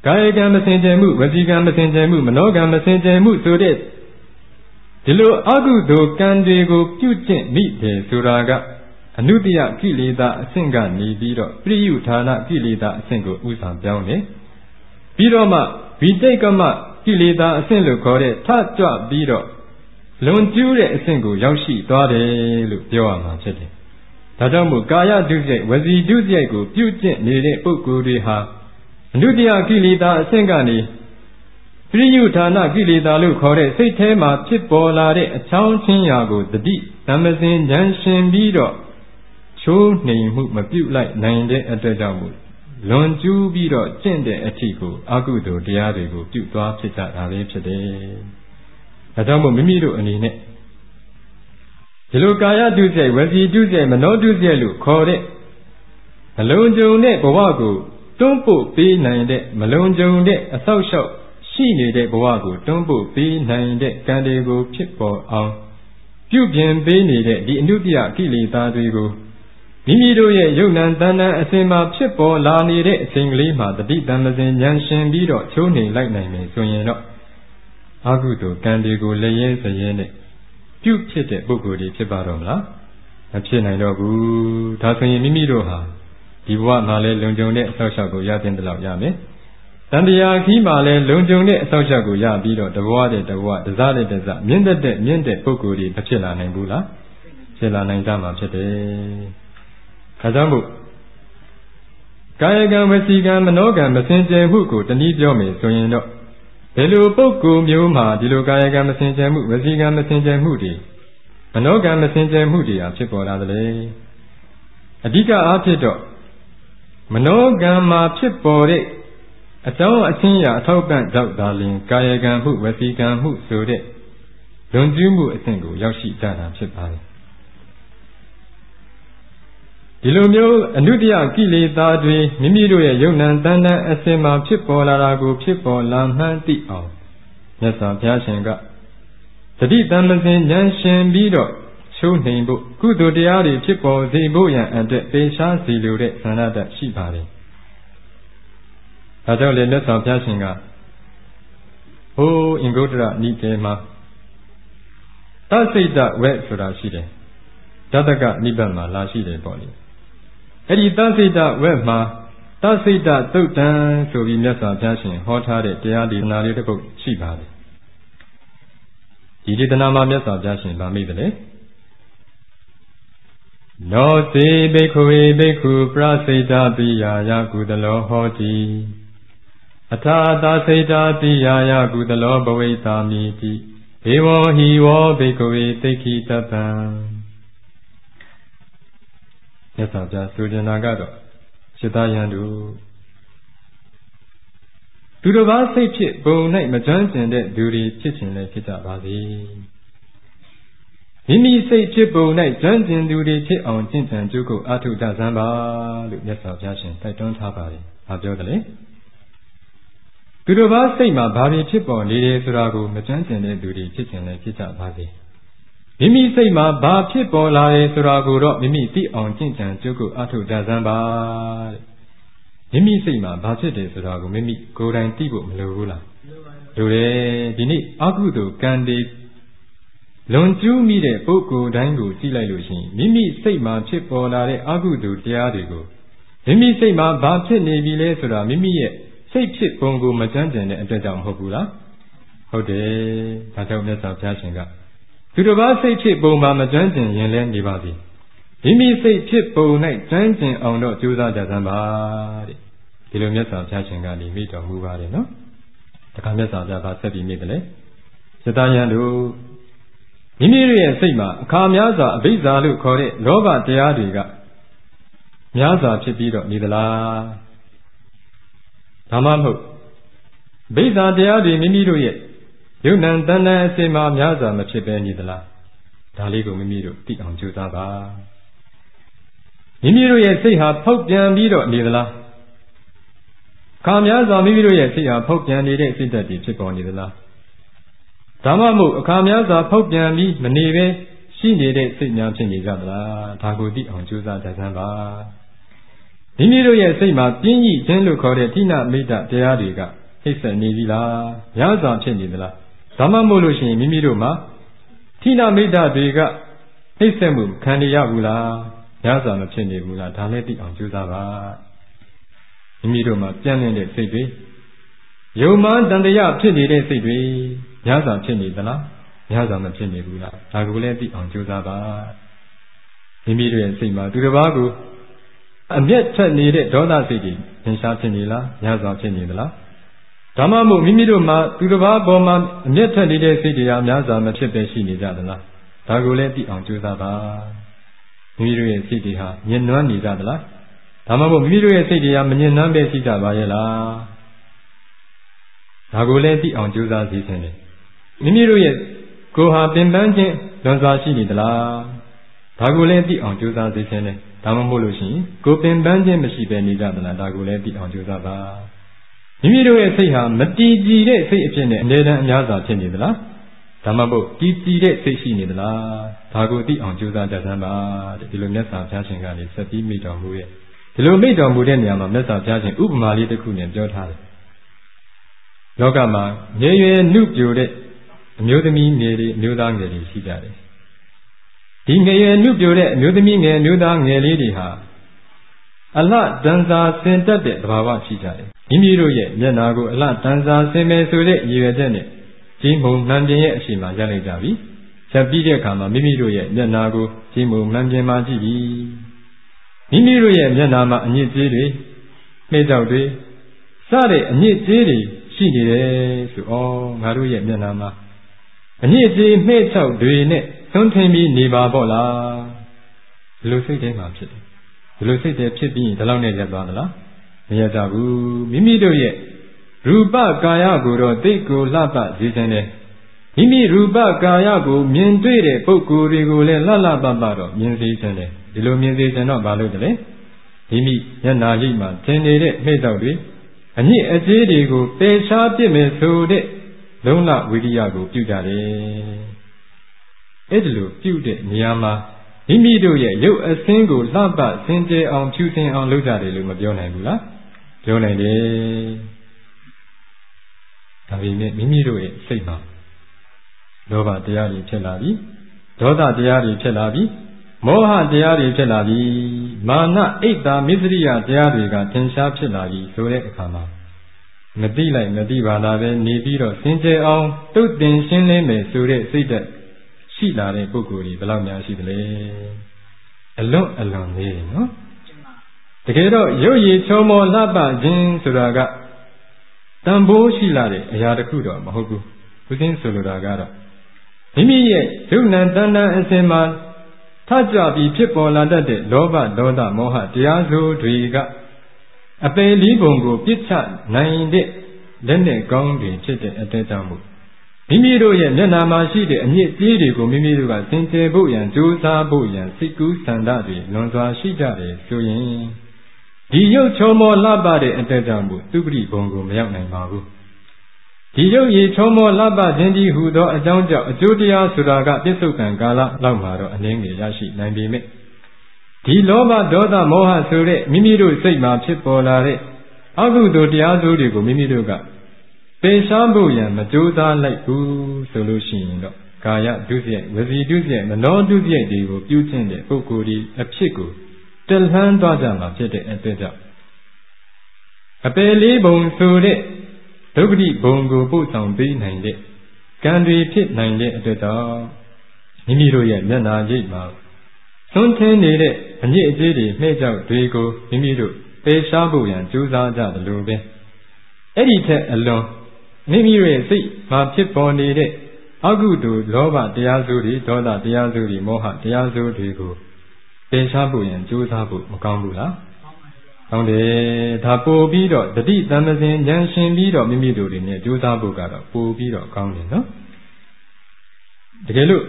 S1: ကာယကံမစင်ကြယ်မှုဝစီကံမစင်ကြယ်မှုမနောကံမစင်ကြယ်မှုဆိုတဲ့ဒီလိုအကုသိုလ်ကံတွေကိုပြုကျင့်မိတယ်ဆိုတာကအနုတ္တယကိလေသာအဆင့်ကနေပြီးတော့ပရိယုဌာနကိလေသာအဆင့်ကိုဥဆောင်ပြောင်းတယ်ပြီးတော့မှဝိတိတ်ကမကိလေသာအဆင့်လို့ခေါ်တဲ့ထကြွပြီးတော့လွန်ကျူးတဲ့အဆင့်ကိုရောက်ရှိသွားတယ်လို့ပြောရမှာဖြစ်တယ်ဒါကြောင့်မို့ကာယဒုစရိုက်ဝစီဒုစရိုက်ကိုပြုကျင့်နေတဲ့ပုဂ္ဂိုလ်တွေဟာအနုတ္တယကိလေသာအဆင့်ကနေပရိယုဌာနကိလေသာလို့ခေါ်တဲ့စိတ်ထဲမှာဖြစ်ပေါ်လာတဲ့အချောင်းချင်းရာကိုတတိသမ္မစဉ်ဉာဏ်ရှင်ပြီးတော့ချိုးနှိမ်မှုမပြုတ်လိုက်နိုင်တဲ့အတွက်ကြောင့်မို့လွန်ကျူးပြီးတော့ကျင့်တဲ့အထိကိုအကုသိုလ်တရားတွေကိုပြုသွားဖြစ်ကြတာလေးဖြစ်တယ်။ဒါကြောင့်မို့မိမိတို့အနေနဲ့ဒီလိုကာယဒုစရိုက်ဝစီဒုစရိုက်မနောဒုစရိုက်လို့ခေါ်တဲ့မလုံခြုံတဲ့ဘဝကိုတွန်းပို့ပေးနိုင်တဲ့မလုံခြုံတဲ့အဆောက်အအုံရှိနေတဲ့ဘဝကိုတွန်းပို့ပေးနိုင်တဲ့ကံတွေကိုဖြစ်ပေါ်အောင်ပြုပြင်ပေးနေတဲ့ဒီအနုတ္တယကိလေသာတွေကိုမိမိတို့ရဲ့ယုံ nant တဏ္ဍာအစဉ်မှာဖြစ်ပေါ်လာနေတဲ့အချိန်ကလေးမှာတတိတမ္မစဉ်ဉာဏ်ရှင်ပြီးတော့ချိုးနှိမ်လိုက်နိုင်မယ်ဆိုရင်တော့အကုသိုလ်ကံတွေကိုလည်းရဲစရဲနဲ့ပြုဖြစ်တဲ့ပုဂ္ဂိုလ်တွေဖြစ်ပါတော့မလားမဖြစ်နိုင်တော့ဘူးဒါဆိုရင်မိမိတို့ဟာဒီဘဝမှာလည်းလုံခြုံတဲ့အဆောက်အအုံကိုရတဲ့လောက်ရမယ်တန်တရားခီးမှာလည်းလုံခြုံတဲ့အဆောက်အအုံကိုရပြီးတော့တဘဝတဲ့တဘဝတစားတဲ့တစားမြင့်တဲ့မြင့်တဲ့ပုဂ္ဂိုလ်တွေမဖြစ်လာနိုင်ဘူးလားဖြစ်လာနိုင်ကြမှာဖြစ်တယ်ဒါကြောင့်မို့ကာယကံဝစီကံမနောကံမစင်ကြယ်မှုကိုတနည်းပြောမယ်ဆိုရင်တော့ဘယ်လိုပုဂ္ဂိုလ်မျိုးမှာဒီလိုကာယကံမစင်ကြယ်မှုဝစီကံမစင်ကြယ်မှုတွေမနောကံမစင်ကြယ်မှုတွေဟာဖြစ်ပေါ်လာသလဲအဓိကအားဖြင့်တော့မနောကံမှာဖြစ်ပေါ်တဲ့အကြောင်းအချင်းရာအထောက်ပံ့ကြောင့်သာလျှင်ကာယကံမှုဝစီကံမှုဆိုတဲ့လွန်ကျူးမှုအဆင့်ကိုရောက်ရှိကြတာဖြစ်ပါတယ်ဒီလိုမျိုးအနုတ္တယကိလေသာတွေမိမိတို့ရဲ့ယုံ nant တဏ္ဍာအစဉ်မှာဖြစ်ပေါ်လာတာကိုဖြစ်ပေါ်လာမှန်းသိအောင်မြတ်စွာဘုရားရှင်ကတတိတမ္မစဉ်ဉာဏ်ရှင်ပြီးတော့ချိုးနှိမ်ဖို့ကုသိုလ်တရားတွေဖြစ်ပေါ်စေဖို့ရန်အတွက်ပေရှားစီလိုတဲ့ဆန္ဒတရှိပါတယ်ဒါကြောင့်လေမြတ်စွာဘုရားရှင်ကဟိုးအင်္ဂုတ္တရနိကေမှာသစိတ်တဝက်ဆိုတာရှိတယ်ဓတ္တကနိဗ္ဗာန်မှာလာရှိတယ်ပေါ့လေအဲ့ဒီသစိတ်တဝက်မှာသစိတ်တသုတ်တံဆိုပြီးမြတ်စွာဘုရားရှင်ဟောထားတဲ့တရားဒေသနာလေးတစ်ပုဒ်ရှိပါတယ်ဒီဒေသနာမှာမြတ်စွာဘုရားရှင်ဗာမိတယ်လေနောစေဘိက္ခဝေဘိက္ခုပရစိတ်တပိယာယကုသလောဟောတိအထာသစိတ်တပိယာယကုသလောဘဝိတာမိတိဧဝံဟိဝောဘိက္ခဝေသိက္ခိတတံမြတ်စွာဘုရားဆိုကြတာကတော့စိတ္တယံတို့သူတစ်ပါးစိတ်ဖြစ်ပုံ၌မကျွမ်းကျင်တဲ့သူတွေဖြစ်ခြင်းလည်းဖြစ်ကြပါစေမိမိစိတ်ဖြစ်ပုံ၌ကျွမ်းကျင်သူတွေဖြစ်အောင်ကျင့်ကြံကြိုးကိုအားထုတ်ကြစမ်းပါလို့မြတ်စွာဘုရားရှင်တိုက်တွန်းထားပါတယ်။ဘာပြောသလဲ။သူတို့ဘာစိတ်မှာဘာတွေဖြစ်ပေါ်နေတယ်ဆိုတာကိုမကျွမ်းကျင်တဲ့သူတွေဖြစ်ခြင်းလည်းဖြစ်ကြပါစေ။မိမိစိတ်မှာဘာဖြစ်ပေါ်လာတယ်ဆိုတာကိုတော့မိမိသိအောင်ကျင့်ကြံကြိုးကိုအားထုတ်ကြစမ်းပါတဲ့။မိမိစိတ်မှာဘာဖြစ်တယ်ဆိုတာကိုမိမိကိုယ်တိုင်သိဖို့မလိုဘူးလား။လိုတယ်ဒီနေ့အကုသိုလ်ကံတွေလွန်ကျူးမိတဲ့ပုဂ္ဂိုလ်တိုင်းကိုကြည့်လိုက်လို့ရှိရင်မိမိစိတ်မှာဖြစ်ပေါ်လာတဲ့အကုသိုလ်တရားတွေကိုမိမိစိတ်မှာဘာဖြစ်နေပြီလဲဆိုတာမိမိရဲ့စိတ်ဖြစ်ပုံကိုမကြမ်းကြင်တဲ့အတွက်ကြောင့်မဟုတ်ဘူးလားဟုတ်တယ်ဒါကြောင့်မြတ်စွာဘုရားရှင်ကသူတစ်ပါးစိတ်ဖြစ်ပုံမှာမကြမ်းကြင်ရင်လည်းနေပါစေမိမိစိတ်ဖြစ်ပုံ၌ကြမ်းကြင်အောင်တော့ကြိုးစားကြစမ်းပါတဲ့ဒီလိုမြတ်စွာဘုရားရှင်ကနေမိတော်မူပါတယ်နော်တခါမြတ်စွာဘုရားကဆက်ပြီးမိတယ်လေစတယံတို့မိမိတို့ရဲ့စိတ်မှာအခါများစွာအဘိဇ္ဇာလို့ခေါ်တဲ့လောဘတရားတွေကများစွာဖြစ်ပြီးတော့နေသလားဒါမှမဟုတ်ဘိဇ္ဇာတရားတွေမိမိတို့ရဲ့ယုံ nant တဏ္ဍာအစဉ်မှာများစွာမဖြစ်ပဲနေသလားဒါလေးကိုမိမိတို့သိအောင်ကြိုးစားပါမိမိတို့ရဲ့စိတ်ဟာဖောက်ပြန်ပြီးတော့နေသလားအခါများစွာမိမိတို့ရဲ့စိတ်ဟာဖောက်ပြန်နေတဲ့စိတ်ဓာတ်တွေဖြစ်ပေါ်နေသလားဒါမှမဟုတ်အခါများစွာဖောက်ပြန်ပြီးမနေပဲရှိနေတဲ့စိတ်များဖြစ်နေကြသလားဒါကိုသိအောင်ကြိုးစားကြစမ်းပါမိမိတို့ရဲ့စိတ်မှာပြင်းရည်ခြင်းလို့ခေါ်တဲ့ဌိနမိတ္တတရားတွေကနှိမ့်ဆက်နေပြီလားများစွာဖြစ်နေသလားဒါမှမဟုတ်လို့ရှိရင်မိမိတို့မှာဌိနမိတ္တတွေကနှိမ့်ဆက်မှုခံရဘူးလားများစွာမဖြစ်နေဘူးလားဒါလည်းသိအောင်ကြိုးစားပါမိမိတို့မှာပြန့်နေတဲ့စိတ်တွေယုံမှန်တန်တရားဖြစ်နေတဲ့စိတ်တွေများစွာဖြစ်နေသလားများစွာမဖြစ်နေဘူးလားဒါကိုလည်းသိအောင်ကြိုးစားပါမိမိတို့ရဲ့စိတ်မှာသူတစ်ပါးကိုအမျက်ထွက်နေတဲ့ဒေါသစိတ်တွေသင်ရှားဖြစ်နေလားများစွာဖြစ်နေသလားဒါမှမဟုတ်မိမိတို့မှာသူတစ်ပါးပေါ်မှာအမျက်ထွက်နေတဲ့စိတ်တွေဟာများစွာမဖြစ်ပဲရှိနေကြသလားဒါကိုလည်းသိအောင်ကြိုးစားပါမိမိတို့ရဲ့စိတ်တွေဟာညှဉ်းနှွမ်းနေကြသလားဒါမှမဟုတ်မိမိတို့ရဲ့စိတ်တွေဟာမညှဉ်းနှွမ်းပဲရှိကြပါရဲ့လားဒါကိုလည်းသိအောင်ကြိုးစားစေခြင်းလေမိမိတို့ရဲ့ကိုယ်ဟာပင်ပန်းခြင်းလွန်စွာရှိနေသလားဒါကိုလည်းသိအောင်ကြိုးစားစေခြင်းလေဒါမှမဟုတ်လို့ရှိရင်ကိုယ်ပင်ပန်းခြင်းမရှိပဲနေကြသလားဒါကိုလည်းသိအောင်ကြိုးစားပါမိမိတို့ရဲ့စိတ်ဟာမတည်ကြည်တဲ့စိတ်အဖြစ်နဲ့အနေနဲ့အများစွာဖြစ်နေသလားဒါမှမဟုတ်တည်ကြည်တဲ့စိတ်ရှိနေသလားဒါကိုသိအောင်ကြိုးစားကြစမ်းပါတဲ့ဒီလိုမြတ်စွာဘုရားရှင်ကနေဆက်ပြီးမိတော်မူရဲ့ဒီလိုမိတော်မူတဲ့နေရာမှာမြတ်စွာဘုရားရှင်ဥပမာလေးတစ်ခုနဲ့ပြောထားတယ်လောကမှာငယ်ရွယ်နုပြိုတဲ့အမျိုးသမီးငယ်တွေအမျိုးသားငယ်တွေရှိကြတယ်ဒီငယ်ရွယ်နုပြိုတဲ့အမျိုးသမီးငယ်အမျိုးသားငယ်လေးတွေဟာအလှတန်စာဆင်တတ်တဲ့သဘာဝရှိကြတယ်မိမိတို့ရဲ့မျက်နာကိုအလှတန်စာဆင်မယ်ဆိုတဲ့ရည်ရွယ်ချက်နဲ့ကြီးမုံမှန်ပြင်ရဲ့အရှိမှရလိုက်ကြပြီဆက်ပြီးတဲ့အခါမှာမိမိတို့ရဲ့မျက်နာကိုကြီးမုံမှန်ပြင်မှကြည့်ပြီမိမိတို့ရဲ့မျက်နာမှာအညစ်အကြေးတွေနှိမ့်ကြောက်တွေစတဲ့အညစ်အကြေးတွေရှိနေတယ်ဆိုဩငါတို့ရဲ့မျက်နာမှာအညစ်အကြေးနှိမ့်ချောက်တွေနဲ့သွန်းထင်းပြီးနေပါပေါ့လားဒီလိုစိတ်ထဲမှာဖြစ်တယ်ဒီလိုစိတ်ထဲဖြစ်ပြီးဒီလောက်နဲ့ရပ်သွားသလားမရပ်ကြဘူးမိမိတို့ရဲ့ရူပကာယကိုတော့သိကိုလှပစေခြင်းနဲ့မိမိရူပကာယကိုမြင်တွေ့တဲ့ပုဂ္ဂိုလ်တွေကိုလည်းလှလှပပတော့မြင်စေခြင်းနဲ့ဒီလိုမြင်စေခြင်းတော့ဘာလို့တလဲမိမိမျက်နာလိမှာသင်နေတဲ့နှိမ့်ချောက်တွေအညစ်အကြေးတွေကိုပယ်ရှားပြစ်မယ်ဆိုတဲ့လုံးလဝိရိယကိုပြုကြတယ်အဲ့ဒီလိုပြုတဲ့နေရာမှာမိမိတို့ရဲ့ရုပ်အဆင်းကိုလှပစင်ကြယ်အောင်ဖြူစင်အောင်လုပ်ကြတယ်လို့မပြောနိုင်ဘူးလားပြောနိုင်တယ်ဒါပေမဲ့မိမိတို့ရဲ့စိတ်မှာလောဘတရားတွေဖြစ်လာပြီဒေါသတရားတွေဖြစ်လာပြီမောဟတရားတွေဖြစ်လာပြီမာနအိတ်တာမစ္စရိယတရားတွေကထင်ရှားဖြစ်လာပြီဆိုတဲ့အခါမှာမသိလိုက်မသိပါလားပဲနေပြီးတော့စင်ကြယ်အောင်တုတ်တင်ရှင်းလင်းမယ်ဆိုတဲ့စိတ်ဓာတ်ရှိလာတဲ့ပုဂ္ဂိုလ်တွေဘယ်လောက်များရှိသလဲအလွန်အလွန်လေးနော်တကယ်တော့ရုပ်ရည်ချောမောလှပခြင်းဆိုတာကတန်ဖိုးရှိလာတဲ့အရာတစ်ခုတော့မဟုတ်ဘူးသူချင်းဆိုလိုတာကတော့မိမိရဲ့ယုံနံတဏ္ဍအစဉ်မှာထကြပြီးဖြစ်ပေါ်လာတတ်တဲ့လောဘဒေါသမောဟတရားစိုးတွေကအပယ်လေးပုံကိုပြစ်ချနိုင်တဲ့လက်နဲ့ကောင်းတွေဖြစ်တဲ့အတဲကြောင့်မို့မိမိတို့ရဲ့မျက်နာမှာရှိတဲ့အညစ်အကြေးတွေကိုမိမိတို့ကစင်ကြယ်ဖို့ရန်ကြိုးစားဖို့ရန်စိတ်ကူးဆန္ဒတွေလွန်စွာရှိကြတယ်ဆိုရင်ဒီရုပ်ချောမောလှပတဲ့အတဲကြောင့်မို့သူပရိဘုံကိုမရောက်နိုင်ပါဘူးဒီရုပ်ရည်ချောမောလှပခြင်းဒီဟူသောအကြောင်းကြောင့်အကျိုးတရားဆိုတာကပြစ္ဆုတ်ကံကာလလောက်မှာတော့အနည်းငယ်ရရှိနိုင်ပေမဲ့ဒီလောဘဒေါသမောဟဆိုတဲ့မိမိတို့စိတ်မှာဖြစ်ပေါ်လာတဲ့အကုသိုလ်တရားစိုးတွေကိုမိမိတို့ကပယ်ရှားဖို့ရန်မကြိုးစားလိုက်ဘူးဆိုလို့ရှိရင်တော့ကာယဒုစရိုက်ဝစီဒုစရိုက်မနောဒုစရိုက်တွေကိုပြုကျင့်တဲ့ပုဂ္ဂိုလ်ဒီအဖြစ်ကိုတလှမ်းသွားကြမှာဖြစ်တဲ့အတွက်ကြောင့်အပယ်လေးပုံဆိုတဲ့ဒုက္ခတိဘုံကိုပို့ဆောင်ပေးနိုင်တဲ့ကံတွေဖြစ်နိုင်တဲ့အတွက်ကြောင့်မိမိတို့ရဲ့မျက်နာရိပ်မှာသွန်းထင်းနေတဲ့အညစ်အကြေးတွေနှိမ့်ချောက်တွေကိုမိမိတို့ပယ်ရှားဖို့ရန်ကြိုးစားကြတယ်လို့ပဲအဲ့ဒီထက်အလွန်မိမိရဲ့စိတ်မှာဖြစ်ပေါ်နေတဲ့အကုသိုလ်လောဘတရားစိုးတွေဒေါသတရားစိုးတွေမောဟတရားစိုးတွေကိုပယ်ရှားဖို့ရန်ကြိုးစားဖို့မကောင်းဘူးလားကောင်းတယ်ဒါပို့ပြီးတော့တတိတမ္ပဇင်ဉာဏ်ရှင်ပြီးတော့မိမိတို့တွေနဲ့ကြိုးစားဖို့ကတော့ပို့ပြီးတော့ကောင်းတယ်နော်တကယ်လို့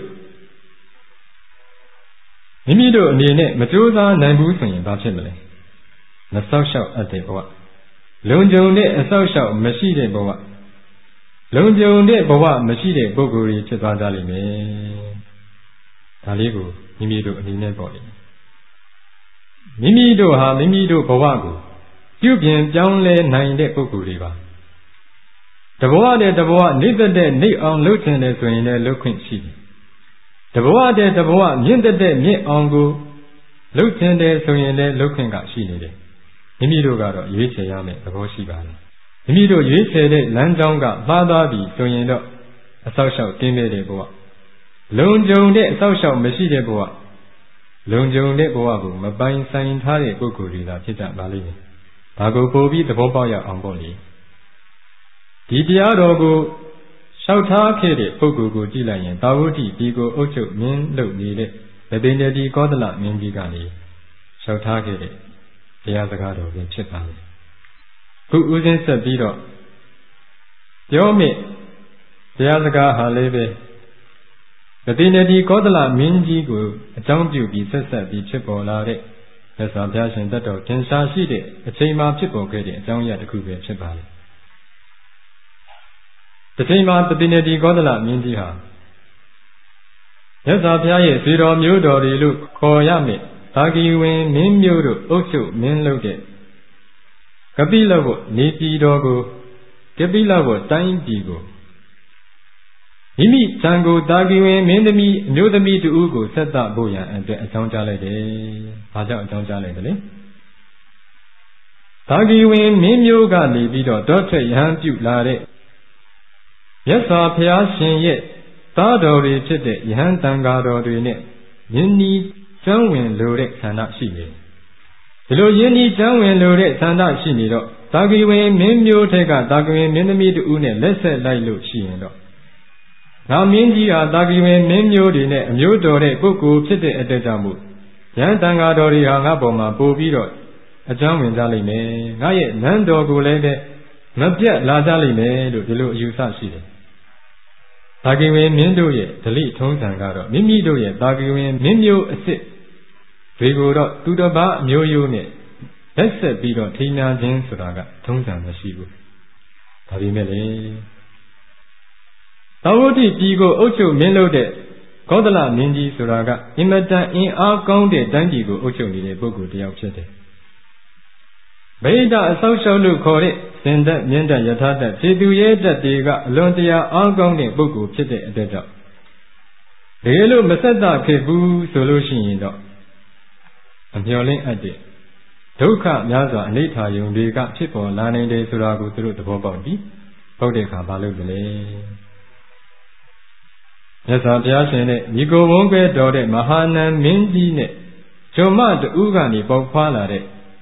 S1: မိမိတို့အနေနဲ့မကြိုးစားနိုင်ဘူးဆိုရင်ဘာဖြစ်မလဲမဆောက်ရှောက်အပ်တဲ့ဘဝလုံခြုံတဲ့အဆောက်အအုံမရှိတဲ့ဘဝလုံခြုံတဲ့ဘဝမရှိတဲ့ပုဂ္ဂိုလ်ကြီးဖြစ်သွားကြလိမ့်မယ်ဒါလေးကိုမိမိတို့အနေနဲ့ပေါ့လေမိမိတို့ဟာမိမိတို့ဘဝကိုပြုပြင်ပြောင်းလဲနိုင်တဲ့ပုဂ္ဂိုလ်တွေပါတဘဝတဲ့တဘဝနေသက်တဲ့နေအောင်လှုပ်ချင်တယ်ဆိုရင်လည်းလှုပ်ခွင့်ရှိတယ်တဘဝတဲ့တဘဝမြင့်သက်တဲ့မြင့်အောင်ကိုလှုပ်ချင်တယ်ဆိုရင်လည်းလှုပ်ခွင့်ကရှိနေတယ်မိမိတို့ကတော့ရွေးချယ်ရမယ်သဘောရှိပါတယ်မိမိတို့ရွေးချယ်တဲ့လမ်းကြောင်းကမှားသွားပြီဆိုရင်တော့အဆောက်အအုံတင်းနေတဲ့ဘဝလုံခြုံတဲ့အဆောက်အအုံမရှိတဲ့ဘဝလုံခြုံတဲ့ဘဝကိုမပိုင်ဆိုင်ထားတဲ့ပုဂ္ဂိုလ်တွေသာဖြစ်ကြပါလိမ့်မယ်ဒါကိုပို့ပြီးသဘောပေါက်ရအောင်ပေါ့လေဒီတရားတော်ကိုလျှောက်ထားခဲ့တဲ့ပုဂ္ဂိုလ်ကိုကြည့်လိုက်ရင်တာဝတိဒီကိုအုပ်ချုပ်မင်းလုပ်နေတဲ့ဗေဒင်တိကောသလမင်းကြီးကနေလျှောက်ထားခဲ့တဲ့တရားစကားတော်ပဲဖြစ်ပါလိမ့်ခုဥစဉ်ဆက်ပြီးတော့ပြောမိတရားစကားဟာလည်းပဲဗေဒင်တိကောသလမင်းကြီးကိုအကြောင်းပြုပြီးဆက်ဆက်ပြီးဖြစ်ပေါ်လာတဲ့မြတ်စွာဘုရားရှင်တတ်တော်သင်္ချာရှိတဲ့အချိန်မှာဖြစ်ပေါ်ခဲ့တဲ့အကြောင်းအရာတစ်ခုပဲဖြစ်ပါလိမ့်ဒီချိန်မှာတတိနေတိကောသလမင်းကြီးဟာမြတ်စွာဘုရားရဲ့ဇေတော်မျိုးတော်တွေလို့ခေါ်ရမယ်သာဂီဝင်မင်းမျိုးတို့အုပ်ချုပ်မင်းလုပ်တဲ့ကပိလဝတ်နေပြည်တော်ကိုကပိလဝတ်တိုင်းပြည်ကိုမိမိဇံကိုသာဂီဝင်မင်းသမီးအမျိုးသမီးတူဦးကိုဆက်သဖို့ရန်အတွက်အကြောင်းကြားလိုက်တယ်။ဘာကြောင့်အကြောင်းကြားလိုက်တယ်လဲ။သာဂီဝင်မင်းမျိုးကနေပြီးတော့တောထွက်ရဟန်းပြုလာတဲ့မြတ်စွာဘုရားရှင်ရဲ့သားတော်တွေဖြစ်တဲ့ယဟန်တန်ဃာတော်တွေနဲ့ယဉ်ဤကျွမ်းဝင်လိုတဲ့ဆန္ဒရှိနေဒီလိုယဉ်ဤကျွမ်းဝင်လိုတဲ့ဆန္ဒရှိနေတော့သာဂီဝင်မင်းမျိုးထက်ကသာဂီဝင်မင်းသမီးတူနဲ့လက်ဆက်လိုက်လို့ရှိရင်တော့ငါမင်းကြီးဟာသာဂီဝင်မင်းမျိုးတွေနဲ့အမျိုးတော်တဲ့ပုဂ္ဂိုလ်ဖြစ်တဲ့အတွက်ကြောင့်မို့ယဟန်တန်ဃာတော်တွေဟာငါပေါ်မှာပို့ပြီးတော့အကျွမ်းဝင်ကြလိမ့်မယ်ငါရဲ့နန်းတော်ကိုလည်းပဲမပြတ်လာကြလိမ့်မယ်လို့ဒီလိုအယူဆရှိတယ်သာဂီဝင်မင်းတို့ရဲ့ဓလိထုံးစံကတော့မိမိတို့ရဲ့သာဂီဝင်မင်းမျိုးအစ်စ်တွေကိုတော့သူတစ်ပါးအမျိုးရိုးနဲ့လက်ဆက်ပြီးတော့ထိနာခြင်းဆိုတာကထုံးစံမရှိဘူးဒါပေမဲ့လေသာဝတိပြည်ကိုအုပ်ချုပ်မင်းလုပ်တဲ့ကောသလမင်းကြီးဆိုတာကအင်မတန်အင်အားကောင်းတဲ့တိုင်းပြည်ကိုအုပ်ချုပ်နေတဲ့ပုဂ္ဂိုလ်တစ်ယောက်ဖြစ်တယ်ဗိဒအဆောက်အအုံလို့ခေါ်တဲ့စင်သက်မြင့်တဲ့ယထာတခြေသူရဲတက်တွေကအလွန်တရာအားကောင်းတဲ့ပုဂ္ဂိုလ်ဖြစ်တဲ့အတွက်ကြောင့်တကယ်လို့မဆက်တာဖြစ်ဘူးဆိုလို့ရှိရင်တော့အမျှော်လင့်အပ်တဲ့ဒုက္ခများစွာအနိဋ္ဌာယုံတွေကဖြစ်ပေါ်လာနိုင်တယ်ဆိုတာကိုသူတို့သဘောပေါက်ပြီးပေါက်တဲ့အခါဘာလုပ်ကြလဲမြတ်စွာဘုရားရှင်နဲ့ညီကိုဝန်းကဲတော်တဲ့မဟာနန္မင်းကြီးနဲ့ဂျုံမတူကနေပေါက်ဖွာလာတဲ့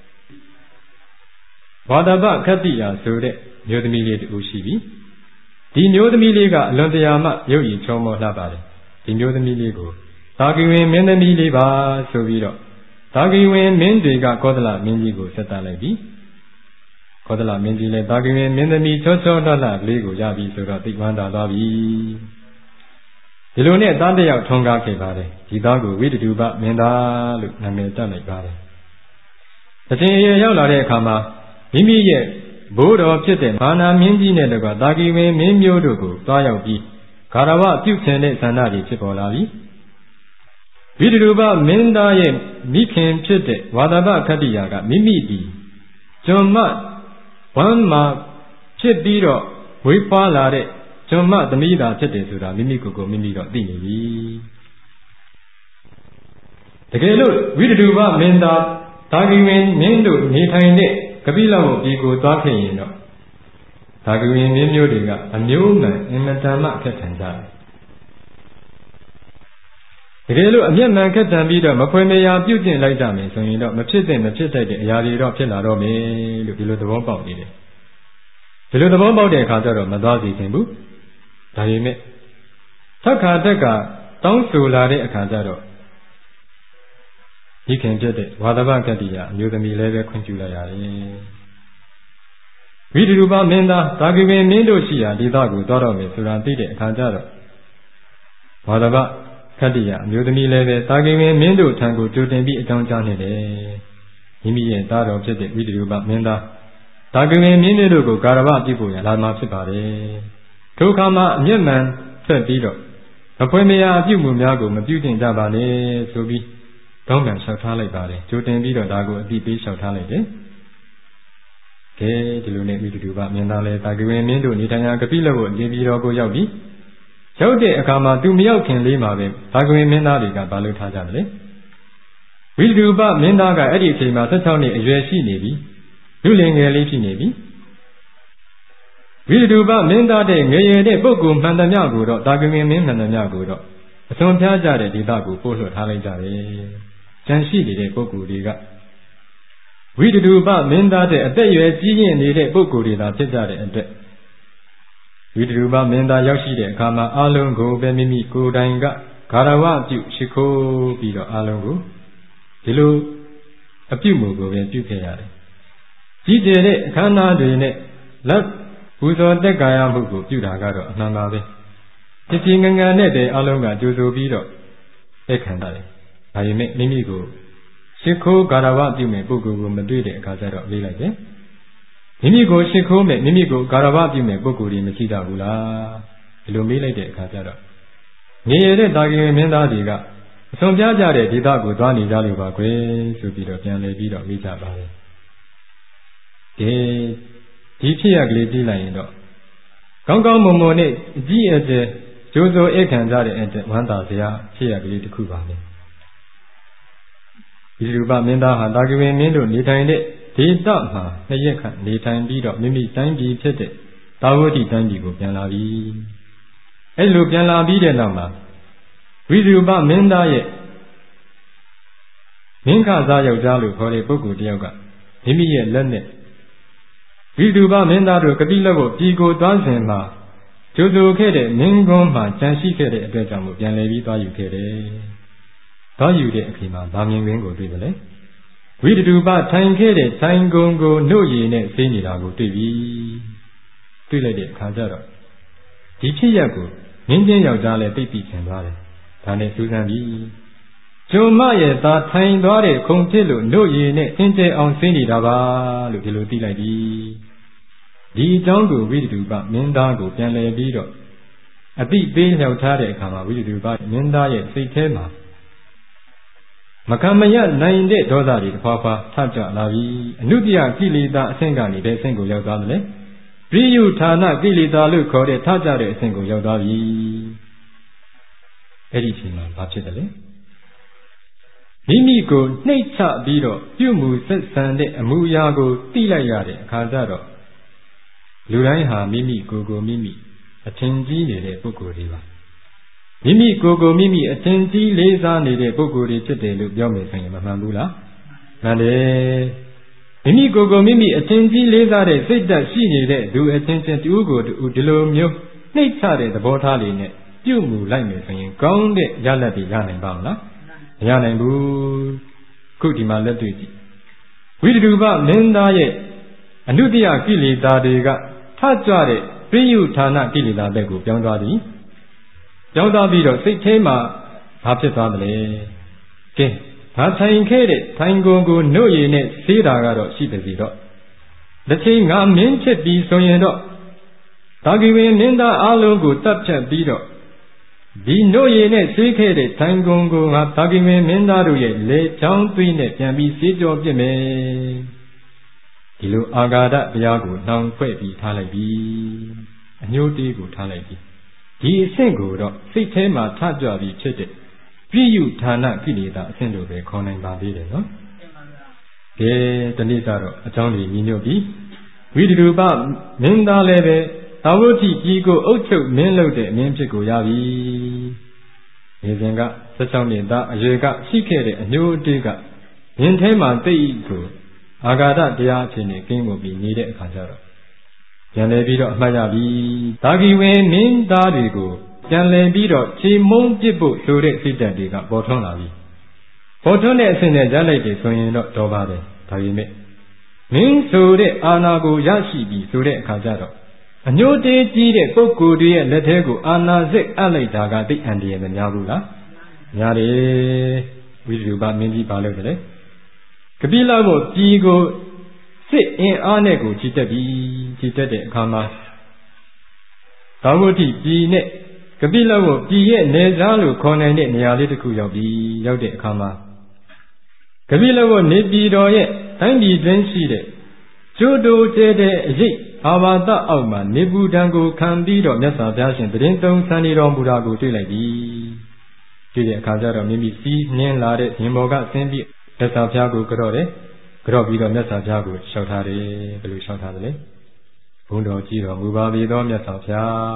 S1: ဝါဒပခတ္တိယာဆိုတဲ့မျိုးသမီးလေးတူရှိပြီဒီမျိုးသမီးလေးကအလွန်တရာမှရုပ်ရည်ချောမောလှပါတယ်ဒီမျိုးသမီးလေးကိုသာဂီဝင်မင်းသမီးလေးပါဆိုပြီးတော့သာဂီဝင်မင်းတွေကကောသလမင်းကြီးကိုဆက်တလိုက်ပြီကောသလမင်းကြီးလည်းသာဂီဝင်မင်းသမီးချောချောလှလှလေးကိုရပြီဆိုတော့သိဝမ်းသာသွားပြီဒီလိုနဲ့သားတစ်ယောက်ထွန်းကားခဲ့ပါတယ်ဒီသားကိုဝိတ္တုပမင်းသားလို့နာမည်တက်လိုက်ပါတယ်အချိန်အရွယ်ရောက်လာတဲ့အခါမှာမိမိရဲ့ဘိုးတော်ဖြစ်တဲ့မာနာမင်းကြီးနဲ့တကွာသာဂီဝင်မင်းမျိုးတို့ကိုတွားရောက်ပြီးဂါရဝပြုချင်တဲ့ဆန္ဒတွေဖြစ်ပေါ်လာပြီဝိတ္တုပမင်းသားရဲ့မိခင်ဖြစ်တဲ့ဝါဒပခတ္တိယာကမိမိဒီကျွန်မဝမ်းမှာဖြစ်ပြီးတော့ဝေးဖွာလာတဲ့ကျွန်မသမီးသာဖြစ်တယ်ဆိုတာမိမိကိုယ်ကိုမိမိတော့သိနေပြီတကယ်လို့ဝိတ္တုပမင်းသားသာဂီဝင်မင်းတို့နေထိုင်တဲ့ကပိလဝတ်ပြည်ကိုသွားခဲ့ရင်တော့သာဂီဝင်မင်းမျိုးတွေကအမျိုးမှန်အင်မတန်မှအခက်ခံကြတယ်တကယ်လို့အမျက်မှန်ခက်တန်ပြီးတော့မဖွယ်မရာပြုတ်ကျင့်လိုက်ကြမယ်ဆိုရင်တော့မဖြစ်တဲ့မဖြစ်တတ်တဲ့အရာတွေတော့ဖြစ်လာတော့မယ်လို့ဒီလိုသဘောပေါက်နေတယ်ဒီလိုသဘောပေါက်တဲ့အခါကျတော့မသွားစီခြင်းဘူးဒါပေမဲ့သက္ခာတက်ကတောင်းဆိုလာတဲ့အခါကျတော့ဒီခင်ဖြစ်တဲ့ဝါဒပကတ္တိယအမျိုးသမီးလည်းပဲခွင့်ပြုလိုက်ရတယ်ဝိတ္တုပမင်းသားသာဂီဝင်မင်းတို့ရှိရာဒေသကိုသွားတော့မယ်ဆိုတာသိတဲ့အခါကျတော့ဝါဒပကတ္တိယအမျိုးသမီးလည်းပဲသာဂီဝင်မင်းတို့ထံကိုကြိုတင်ပြီးအကြောင်းကြားနေတယ်မိမိရဲ့သားတော်ဖြစ်တဲ့ဝိတ္တုပမင်းသားသာဂီဝင်မင်းတို့ကိုဂါရဝပြုဖို့ရလာမှာဖြစ်ပါတယ်ထိုအခါမှာအမျက်မှန်ဆက်ပြီးတော့မဖွယ်မရာအပြုမှုများကိုမပြုကျင့်ကြပါနဲ့ဆိုပြီးတောင်းပန်လျှောက်ထားလိုက်ပါတယ်ကြိုတင်ပြီးတော့ဒါကိုအတိပေးလျှောက်ထားလိုက်တယ်ကဲဒီလိုနဲ့ဝိတုပမင်းသားလဲတာဂိဝင်မင်းတို့နေထိုင်ရာကပိလဝတ်နေပြည်တော်ကိုရောက်ပြီရောက်တဲ့အခါမှာသူမရောက်ခင်လေးမှာပဲတာဂိဝင်မင်းသားတွေကဘာလို့ထားကြတယ်လဲဝိတုပမင်းသားကအဲ့ဒီအချိန်မှာ၁၆နှစ်အရွယ်ရှိနေပြီလူလင်ငယ်လေးဖြစ်နေပြီဝိတုပမင်းသားတဲ့ငယ်ရွယ်တဲ့ပုဂ္ဂိုလ်မှန်သမျှကိုတော့တာဂိဝင်မင်းမှန်သမျှကိုတော့အစွန်ပြားကြတဲ့ဒေသကိုပို့လွှတ်ထားလိုက်ကြတယ်ကျန်ရှိနေတဲ့ပုဂ္ဂိုလ်တွေကဝိတုပမင်းသားတဲ့အသက်အရွယ်ကြီးရင့်နေတဲ့ပုဂ္ဂိုလ်တွေသာဖြစ်ကြတဲ့အတွက်ဝိတုပမင်းသားရောက်ရှိတဲ့အခါမှာအလုံးကိုပဲမိမိကိုယ်တိုင်ကဂါရဝပြုရှိခိုးပြီးတော့အလုံးကိုဒီလိုအပြုမှုကိုပဲပြုခဲ့ရတယ်ကြီးကျယ်တဲ့အခမ်းအနားတွေနဲ့လက်ပူဇော်တက်ကာယမှုကိုပြုတာကတော့အမှန်ပါပဲတည်ငြိမ်ငြိမ်နဲ့တဲ့အလုံးကကြိုးဆိုပြီးတော့အခမ်းတာတယ်ဒါပေမဲ့မိမိကိုရှိခိုးဂါရဝပြုမဲ့ပုဂ္ဂိုလ်ကိုမတွေ့တဲ့အခါကျတော့လေးလိုက်တယ်မိမိကိုရှိခိုးမဲ့မိမိကိုဂါရဝပြုမဲ့ပုဂ္ဂိုလ်တွေမရှိကြဘူးလားဒီလိုမေးလိုက်တဲ့အခါကျတော့ငြိမ်ရတဲ့တာဂိဝင်မင်းသားတွေကအစွန်ပြားကြတဲ့ဒေသကိုသွားနေကြလို့ပါကွယ်ဆိုပြီးတော့ပြန်လည်ပြီးတော့မေးကြပါတယ်ကဲဒီဖြစ်ရကလေးကြည့်လိုက်ရင်တော့ကောင်းကောင်းမွန်မွန်နဲ့အကြီးအကျယ်ကျိုးစိုးအခမ်းကြတဲ့အတွက်ဝမ်းသာစရာဖြစ်ရကလေးတစ်ခုပါပဲဒီရူပမင်းသားဟာတာဂိဝင်မင်းတို့နေထိုင်တဲ့ဒေသမှာနှစ်ရက်ခန့်နေထိုင်ပြီးတော့မိမိတိုင်းပြည်ဖြစ်တဲ့တာဝတိတိုင်းပြည်ကိုပြန်လာပြီအဲလိုပြန်လာပြီးတဲ့နောက်မှာဝိရူပမင်းသားရဲ့မင်းခသားယောက်ျားလို့ခေါ်တဲ့ပုဂ္ဂိုလ်တယောက်ကမိမိရဲ့လက်နဲ့ဝိရူပမင်းသားတို့ကတိလက်ကိုပြည်ကိုသွားစဉ်မှာကျိုးဆိုခဲ့တဲ့မင်းကုန်းမှာကြံရှိခဲ့တဲ့အတွက်ကြောင့်ပြန်လည်ပြီးသွားယူခဲ့တယ်သွားယူတဲ့အချိန်မှာဗာမြင်ကွင်းကိုတွေ့တယ်လေဝိတုပထိုင်ခဲ့တဲ့ထိုင်ကုန်းကိုနှုတ်ရည်နဲ့ဆေးနေတာကိုတွေ့ပြီတွေ့လိုက်တဲ့အခါကျတော့ဒီဖြစ်ရပ်ကိုမင်းချင်းယောက်ျားလည်းသိသိချင်သွားတယ်ဒါနဲ့စူးစမ်းပြီကျုံမရဲ့သားထိုင်သွားတဲ့ခုံဖြစ်လို့နှုတ်ရည်နဲ့သင်ကျဲအောင်ဆေးနေတာပါလို့ဒီလိုသိလိုက်ပြီဒီအကြောင်းကိုဝိတုပမင်းသားကိုပြန်လည်ပြီးတော့အတိပေးလျှောက်ထားတဲ့အခါမှာဝိတုပမင်းသားရဲ့စိတ်ထဲမှာမကမရနိုင်တဲ့ဒေါသတွေတစ်ခွာခွာထကြလာပြီအနုတ္တိယကိလေသာအဆင့်ကနေတဲ့အဆင့်ကိုရောက်သွားတယ်ပရိယုဌာနကိလေသာလို့ခေါ်တဲ့ထကြတဲ့အဆင့်ကိုရောက်သွားပြီအဲ့ဒီအချိန်မှာဘာဖြစ်တယ်လဲမိမိကိုနှိပ်ချပြီးတော့ပြုမှုဆက်ဆံတဲ့အမှုအရာကိုသိလိုက်ရတဲ့အခါကျတော့လူတိုင်းဟာမိမိကိုယ်ကိုမိမိအထင်ကြီးနေတဲ့ပုဂ္ဂိုလ်တွေပါမိမိကိုယ်ကိုမိမိအထင်ကြီးလေးစားနေတဲ့ပုဂ္ဂိုလ်တွေဖြစ်တယ်လို့ပြောမယ်ဆိုရင်မမှန်ဘူးလားမှန်တယ်မိမိကိုယ်ကိုမိမိအထင်ကြီးလေးစားတဲ့စိတ်ဓာတ်ရှိနေတဲ့သူအချင်းချင်းတူကိုတူဒီလိုမျိုးနှိမ့်ချတဲ့သဘောထားလေးနဲ့ပြုမှုလိုက်မယ်ဆိုရင်ကောင်းတဲ့ရလဒ်တွေရနိုင်ပါမလားမရနိုင်ဘူးခုဒီမှာလက်တွေ့ကြည့်ဝိတုပမင်းသားရဲ့အနုတ္တိယကိလေသာတွေကထကြွတဲ့ပရိယုဌာနကိလေသာဘက်ကိုပြောင်းသွားသည်ပြောင်းသွားပြီးတော့စိတ်ထဲမှာဘာဖြစ်သွားသလဲကဲဘာဆိုင်ခဲ့တဲ့ထိုင်ကုန်ကိုနှုတ်ရည်နဲ့ဆေးတာကတော့ရှိပါစီတော့တစ်ချိန်ငါမင်းဖြစ်ပြီးဆိုရင်တော့တာဂိဝင်မင်းသားအလုံးကိုတပ်ဖြတ်ပြီးတော့ဒီနှုတ်ရည်နဲ့ဆေးခဲ့တဲ့ထိုင်ကုန်ကိုငါတာဂိဝင်မင်းသားတို့ရဲ့လေချောင်းသွေးနဲ့ပြန်ပြီးဆေးကြောပြစ်မယ်ဒီလိုအာဃာတတရားကိုနှောင်ဖွဲ့ပြီးထားလိုက်ပြီအညှိုးတေးကိုထားလိုက်ပြီဒီအဆင့်ကိုတော့စိတ်ထဲမှာထကြွပြီးဖြစ်တဲ့ပြိယုဌာနကိလေသာအဆင့်လိုပဲခေါ်နိုင်ပါသေးတယ်နော်ကဲဒီနေ့ကတော့အကြောင်းကြီးညီညွတ်ပြီးဝိတုပမင်းသားလည်းပဲသာဝတိကြီးကိုအုပ်ချုပ်မင်းလုပ်တဲ့အမင်းဖြစ်ကိုရပြီဒီစဉ်က၁၆နှစ်သားအရွယ်ကရှိခဲ့တဲ့အညှိုးအတေးကမြင်ထဲမှာသိကိုအာဃာတတရားအဖြစ်နဲ့ကင်းကုန်ပြီးနေတဲ့အခါကျတော့ပြန်လည်ပြီးတော့အမှတ်ရပြီတာဂိဝင်မင်းသားတွေကိုပြန်လည်ပြီးတော့ခြေမုံပစ်ဖို့ဆိုတဲ့စိတ်ဓာတ်တွေကပေါ်ထွန်းလာပြီပေါ်ထွန်းတဲ့အဆင့်နဲ့ကြားလိုက်တယ်ဆိုရင်တော့တော်ပါတယ်ဒါပေမဲ့မင်းဆိုတဲ့အာဏာကိုရရှိပြီဆိုတဲ့အခါကျတော့အညှိုးတေးကြီးတဲ့ပုဂ္ဂိုလ်တွေရဲ့လက်ထဲကိုအာဏာစစ်အပ်လိုက်တာကသိအန္တရာယ်မများဘူးလားများတယ်ဝိသုဘမင်းကြီးပါလို့တယ်ကပိလဘုပြည်ကိုစစ်အင်အားနဲ့ကိုချီတက်ပြီးချီတက်တဲ့အခါမှာသာဝတိပြည်နဲ့ကပိလဘုပြည်ရဲ့နေစားလို့ခေါ်နိုင်တဲ့နေရာလေးတစ်ခုရောက်ပြီးရောက်တဲ့အခါမှာကပိလဝတ်နေပြည်တော်ရဲ့တိုင်းပြည်တွင်းရှိတဲ့ကျိုးတိုးကျဲတဲ့အရေးအာဝါဒအောက်မှာနေပူဒဏ်ကိုခံပြီးတော့မြတ်စွာဘုရားရှင်တရင်သုံးဆန်းနေတော်မူတာကိုတွေ့လိုက်ပြီတွေ့တဲ့အခါကျတော့မိမိစီးနှင်းလာတဲ့ရင်ဘော်ကဆင်းပြီးမြတ်စွာဘုရားကိုကြော့တယ်ကြော့ပြီးတော့မြတ်စွာဘုရားကိုလျှောက်ထားတယ်ဘယ်လိုလျှောက်ထားသလဲဘုန်းတော်ကြီးတော်မူပါပြီသောမြတ်စွာဘုရား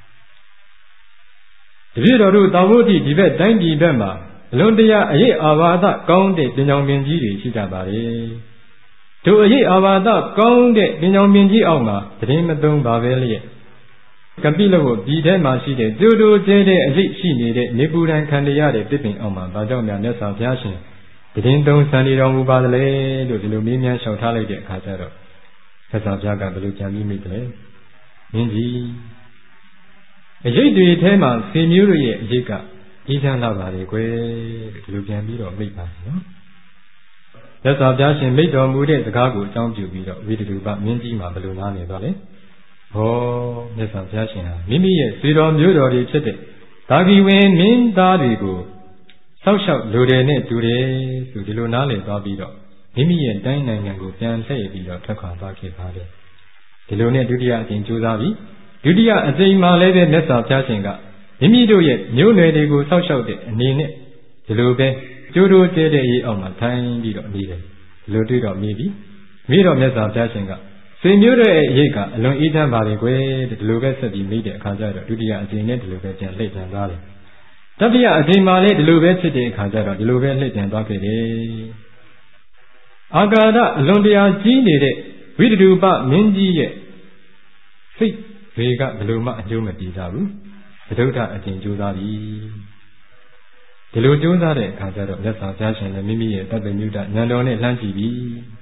S1: တပည့်တော်တို့တောင်ဖို့တိဒီဘက်တိုင်းပြည်ဘက်မှာအလွန်တရာအရေးအာဝါဒကောင်းတဲ့ပင်ကြောင်ပင်ကြီးတွေရှိကြပါလေတို့အရေးအာဝါဒကောင်းတဲ့ပင်ကြောင်ပင်ကြီးအောက်မှာတရင်မသုံးပါပဲလျက်ကပိလဝတ်ဒီထဲမှာရှိတဲ့ကျိုးတိုးကျဲတဲ့အရေးရှိနေတဲ့နေပူဒဏ်ခံရတဲ့တစ်ပင်အောက်မှာဒါကြောင့်များမြတ်စွာဘုရားရှင်တရင်သုံးဆံနေတော်မူပါသလဲလို့ဒီလိုမေးမြန်းလျှောက်ထားလိုက်တဲ့အခါကျတော့မြတ်စွာဘုရားကဘယ်လိုကြံပြီးမိတယ်လဲမင်းကြီးအရေးတွေထဲမှာစေမျိုးတို့ရဲ့အရေးကကြီးချမ်းလာပါလေကွယ်ဒီလိုပြန်ပြီးတော့မိတ်ပါနော်မြတ်စွာဘုရားရှင်မိတ်တော်မူတဲ့စကားကိုအကြောင်းပြုပြီးတော့ဝိတ္တုပမင်းကြီးမှာဘယ်လိုနားနေသွားလဲဟောမြတ်စွာဘုရားရှင်ဟာမိမိရဲ့ဆွေတော်မျိုးတော်တွေဖြစ်တဲ့ဒါဂီဝင်မင်းသားတွေကိုဆောက်ရှောက်လိုတယ်နဲ့တူတယ်ဆိုဒီလိုနားလည်သွားပြီးတော့မိမိရဲ့တိုင်းနိုင်ငံကိုပြန်လှည့်ပြီးတော့ထွက်ခွာသွားခဲ့ပါတယ်ဒီလိုနဲ့ဒုတိယအကြိမ်ကြိုးစားပြီးဒုတိယအကြိမ်မှာလည်းပဲမြတ်စွာဘုရားရှင်ကမိမိတို့ရဲ့မျိုးနွယ်တွေကိုဆောက်ရှောက်တဲ့အနေနဲ့ဒီလိုပဲကျိုးတိုးကျဲတဲ့ရေးအောင်မှာထိုင်ပြီးတော့နေတယ်ဒီလိုတွေ့တော့မိပြီမိတော့မြတ်စွာဘုရားရှင်ကစေမျိုးတို့ရဲ့အရေးကအလွန်အေးချမ်းပါလေကွယ်ဒီလိုပဲဆက်ပြီးမိတဲ့အခါကျတော့ဒုတိယအကြိမ်နဲ့ဒီလိုပဲပြန်လှည့်ပြန်သွားတယ်တတိယအကြိမ်မှာလည်းဒီလိုပဲဖြစ်တဲ့အခါကျတော့ဒီလိုပဲလှည့်ပြန်သွားခဲ့တယ်အာကာဒအလွန်တရာကြီးနေတဲ့ဝိတ္တုပမင်းကြီးရဲ့စိတ်တွေကဘယ်လိုမှအကျိုးမပြေကြဘူးဗဒုဒ္ဓအကျင့်ကြိုးစားပြီဒီလိုကြိုးစားတဲ့အခါကျတော့မြတ်စွာဘုရားရှင်လည်းမိမိရဲ့တတ္တမြုတ္တဉာဏ်တော်နဲ့လှမ်းကြည့်ပြီ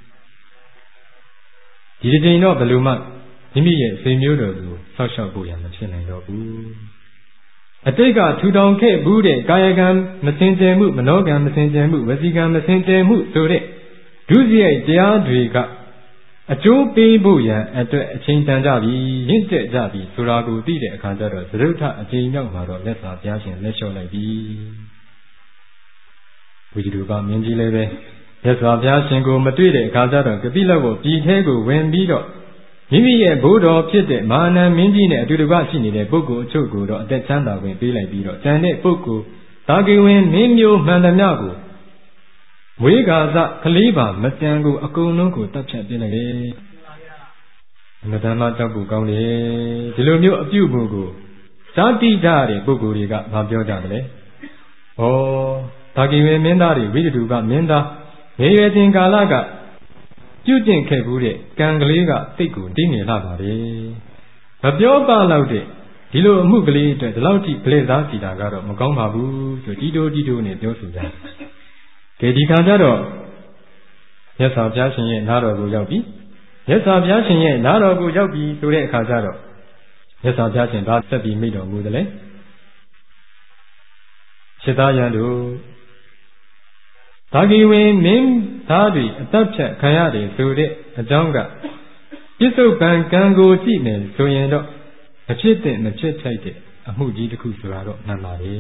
S1: ဒီတစ်ချိန်တော့ဘယ်လိုမှမိမိရဲ့စိတ်မျိုးတော်ကိုဆောက်ရှောက်ဖို့ရမဖြစ်နိုင်တော့ဘူးအတိတ်ကထူထောင်ခဲ့ဘူးတဲ့ကာယကံမစင်ကြယ်မှုမနောကံမစင်ကြယ်မှုဝစီကံမစင်ကြယ်မှုဆိုတဲ့ဒုစရိုက်တရားတွေကအကျိုးပေးဖို့ရန်အတွက်အချိန်တန်ကြပြီရင့်ကျက်ကြပြီဆိုတာကိုသိတဲ့အခါကျတော့သရုပ်ထအချိန်မြောက်မှာတော့လက်စွာဘုရားရှင်လက်လျှော့လိုက်ပြီဝိဇ္ဇုပမင်းကြီးလည်းပဲလက်စွာဘုရားရှင်ကိုမတွေ့တဲ့အခါကျတော့ကပိလဝတ်ပြည်ထဲကိုဝင်ပြီးတော့မိမိရဲ့ဘိုးတော်ဖြစ်တဲ့မဟာနမင်းကြီးနဲ့အတူတကွရှိနေတဲ့ပုဂ္ဂိုလ်အချို့ကိုတော့အသက်ချမ်းသာခွင့်ပေးလိုက်ပြီးတော့ကျန်တဲ့ပုဂ္ဂိုလ်တာဂိဝင်မင်းမျိုးမှန်သမျှကိုမွေးကာစကလေးပါမကြံကိုအကုန်လုံးကိုတပ်ဖြတ်ပြလိုက်လေအမတန်မှတောက်ဖို့ကောင်းတယ်ဒီလိုမျိုးအပြုမှုကိုဇာတိကြတဲ့ပုဂ္ဂိုလ်တွေကမပြောကြတယ်လေဩတာဂိဝင်မင်းသားတွေဝိတ္တုကမင်းသားငယ်ရွယ်တင်ကာလကပြုကျင့်ခဲ့ဘူးတဲ့ကံကလေးကတိတ်ကိုတင်းနေလာပါလေမပြောပလောက်တဲ့ဒီလိုအမှုကလေးအတွက်ဒီလောက်ထိဗလေသားစီတာကတော့မကောင်းပါဘူးဆိုတီတိုတီတိုနဲ့ပြောဆိုကြတယ်ကဲဒီခါကျတော့မြတ်စွာဘုရားရှင်ရဲ့နားတော်ကိုရောက်ပြီမြတ်စွာဘုရားရှင်ရဲ့နားတော်ကိုရောက်ပြီဆိုတဲ့အခါကျတော့မြတ်စွာဘုရားရှင်ဒါဆက်ပြီးမိတော်မူတယ်လေစိတ်သားရန်တို့ဒါဂီဝင်မင်းသားတွေအသက်ဖြတ်ခံရတယ်ဆိုတဲ့အကြောင်းကပြစ္ဆုတ်ပံကံကိုကြည့်မယ်ဆိုရင်တော့မဖြစ်တဲ့မဖြစ်ထိုက်တဲ့အမှုကြီးတစ်ခုဆိုတာတော့မှန်ပါလေ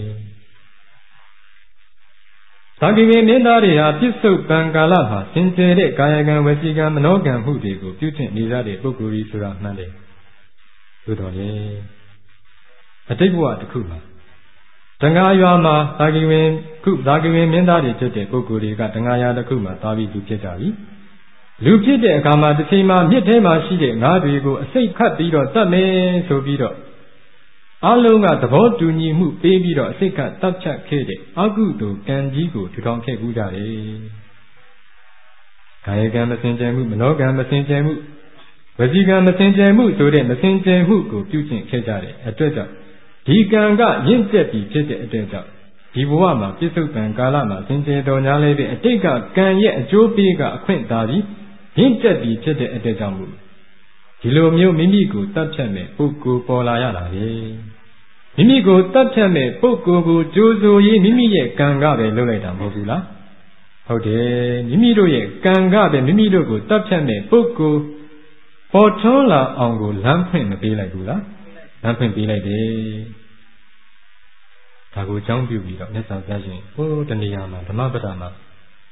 S1: ဒါဂီဝင်မင်းသားတွေဟာပြစ္ဆုတ်ပံကာလမှာစင်ကြယ်တဲ့ကာယကံဝစီကံမနောကံမှုတွေကိုပြုကျင့်နေကြတဲ့ပုဂ္ဂိုလ်ကြီးဆိုတာမှန်တယ်သို့တော်လေအတိတ်ဘဝတစ်ခုမှာတန်ဃာရွာမှာသာဂီဝင်ခုသာဂီဝင်မင်းသားတွေဖြစ်တဲ့ပုဂ္ဂိုလ်တွေကတန်ဃာရွာတစ်ခုမှာသွားပြီးလူဖြစ်ကြပြီလူဖြစ်တဲ့အခါမှာတစ်ချိန်မှာမြစ်ထဲမှာရှိတဲ့ငါးတွေကိုအစိတ်ခတ်ပြီးတော့တတ်မယ်ဆိုပြီးတော့အလုံးကသဘောတူညီမှုပေးပြီးတော့အစိတ်ခတ်တပ်ဖြတ်ခဲ့တဲ့အကုသိုလ်ကံကြီးကိုထူထောင်ခဲ့ကြတယ်ကာယကံမစင်ကြယ်မှုမနောကံမစင်ကြယ်မှုဝစီကံမစင်ကြယ်မှုဆိုတဲ့မစင်ကြယ်မှုကိုပြုကျင့်ခဲ့ကြတဲ့အတွက်ကြောင့်ဒီကံကရင့်ကျက်ပြီးဖြစ်တဲ့အတွက်ကြောင့်ဒီဘဝမှာပြစ္ဆုတ်ပံကာလမှာစင်ကြယ်တော်များလေးတဲ့အတိတ်ကကံရဲ့အကျိုးပေးကအခွင့်သာပြီးရင့်ကျက်ပြီးဖြစ်တဲ့အတွက်ကြောင့်မို့ဒီလိုမျိုးမိမိကိုတတ်ဖြတ်မဲ့ပုဂ္ဂိုလ်ပေါ်လာရတာလေမိမိကိုတတ်ဖြတ်မဲ့ပုဂ္ဂိုလ်ကိုကြိုးစိုးရေးမိမိရဲ့ကံကပဲလုပ်လိုက်တာမဟုတ်ဘူးလားဟုတ်တယ်မိမိတို့ရဲ့ကံကပဲမိမိတို့ကိုတတ်ဖြတ်မဲ့ပုဂ္ဂိုလ်ပေါ်ထွန်းလာအောင်ကိုလမ်းဖွင့်မပေးလိုက်ဘူးလားလမ်းဖွင့်ပေးလိုက်တယ်ဒါကိုအကြောင်းပြုပြီးတော့မြတ်စွာဘုရားရှင်ဟိုတဏှာမှာဓမ္မပဒမှာ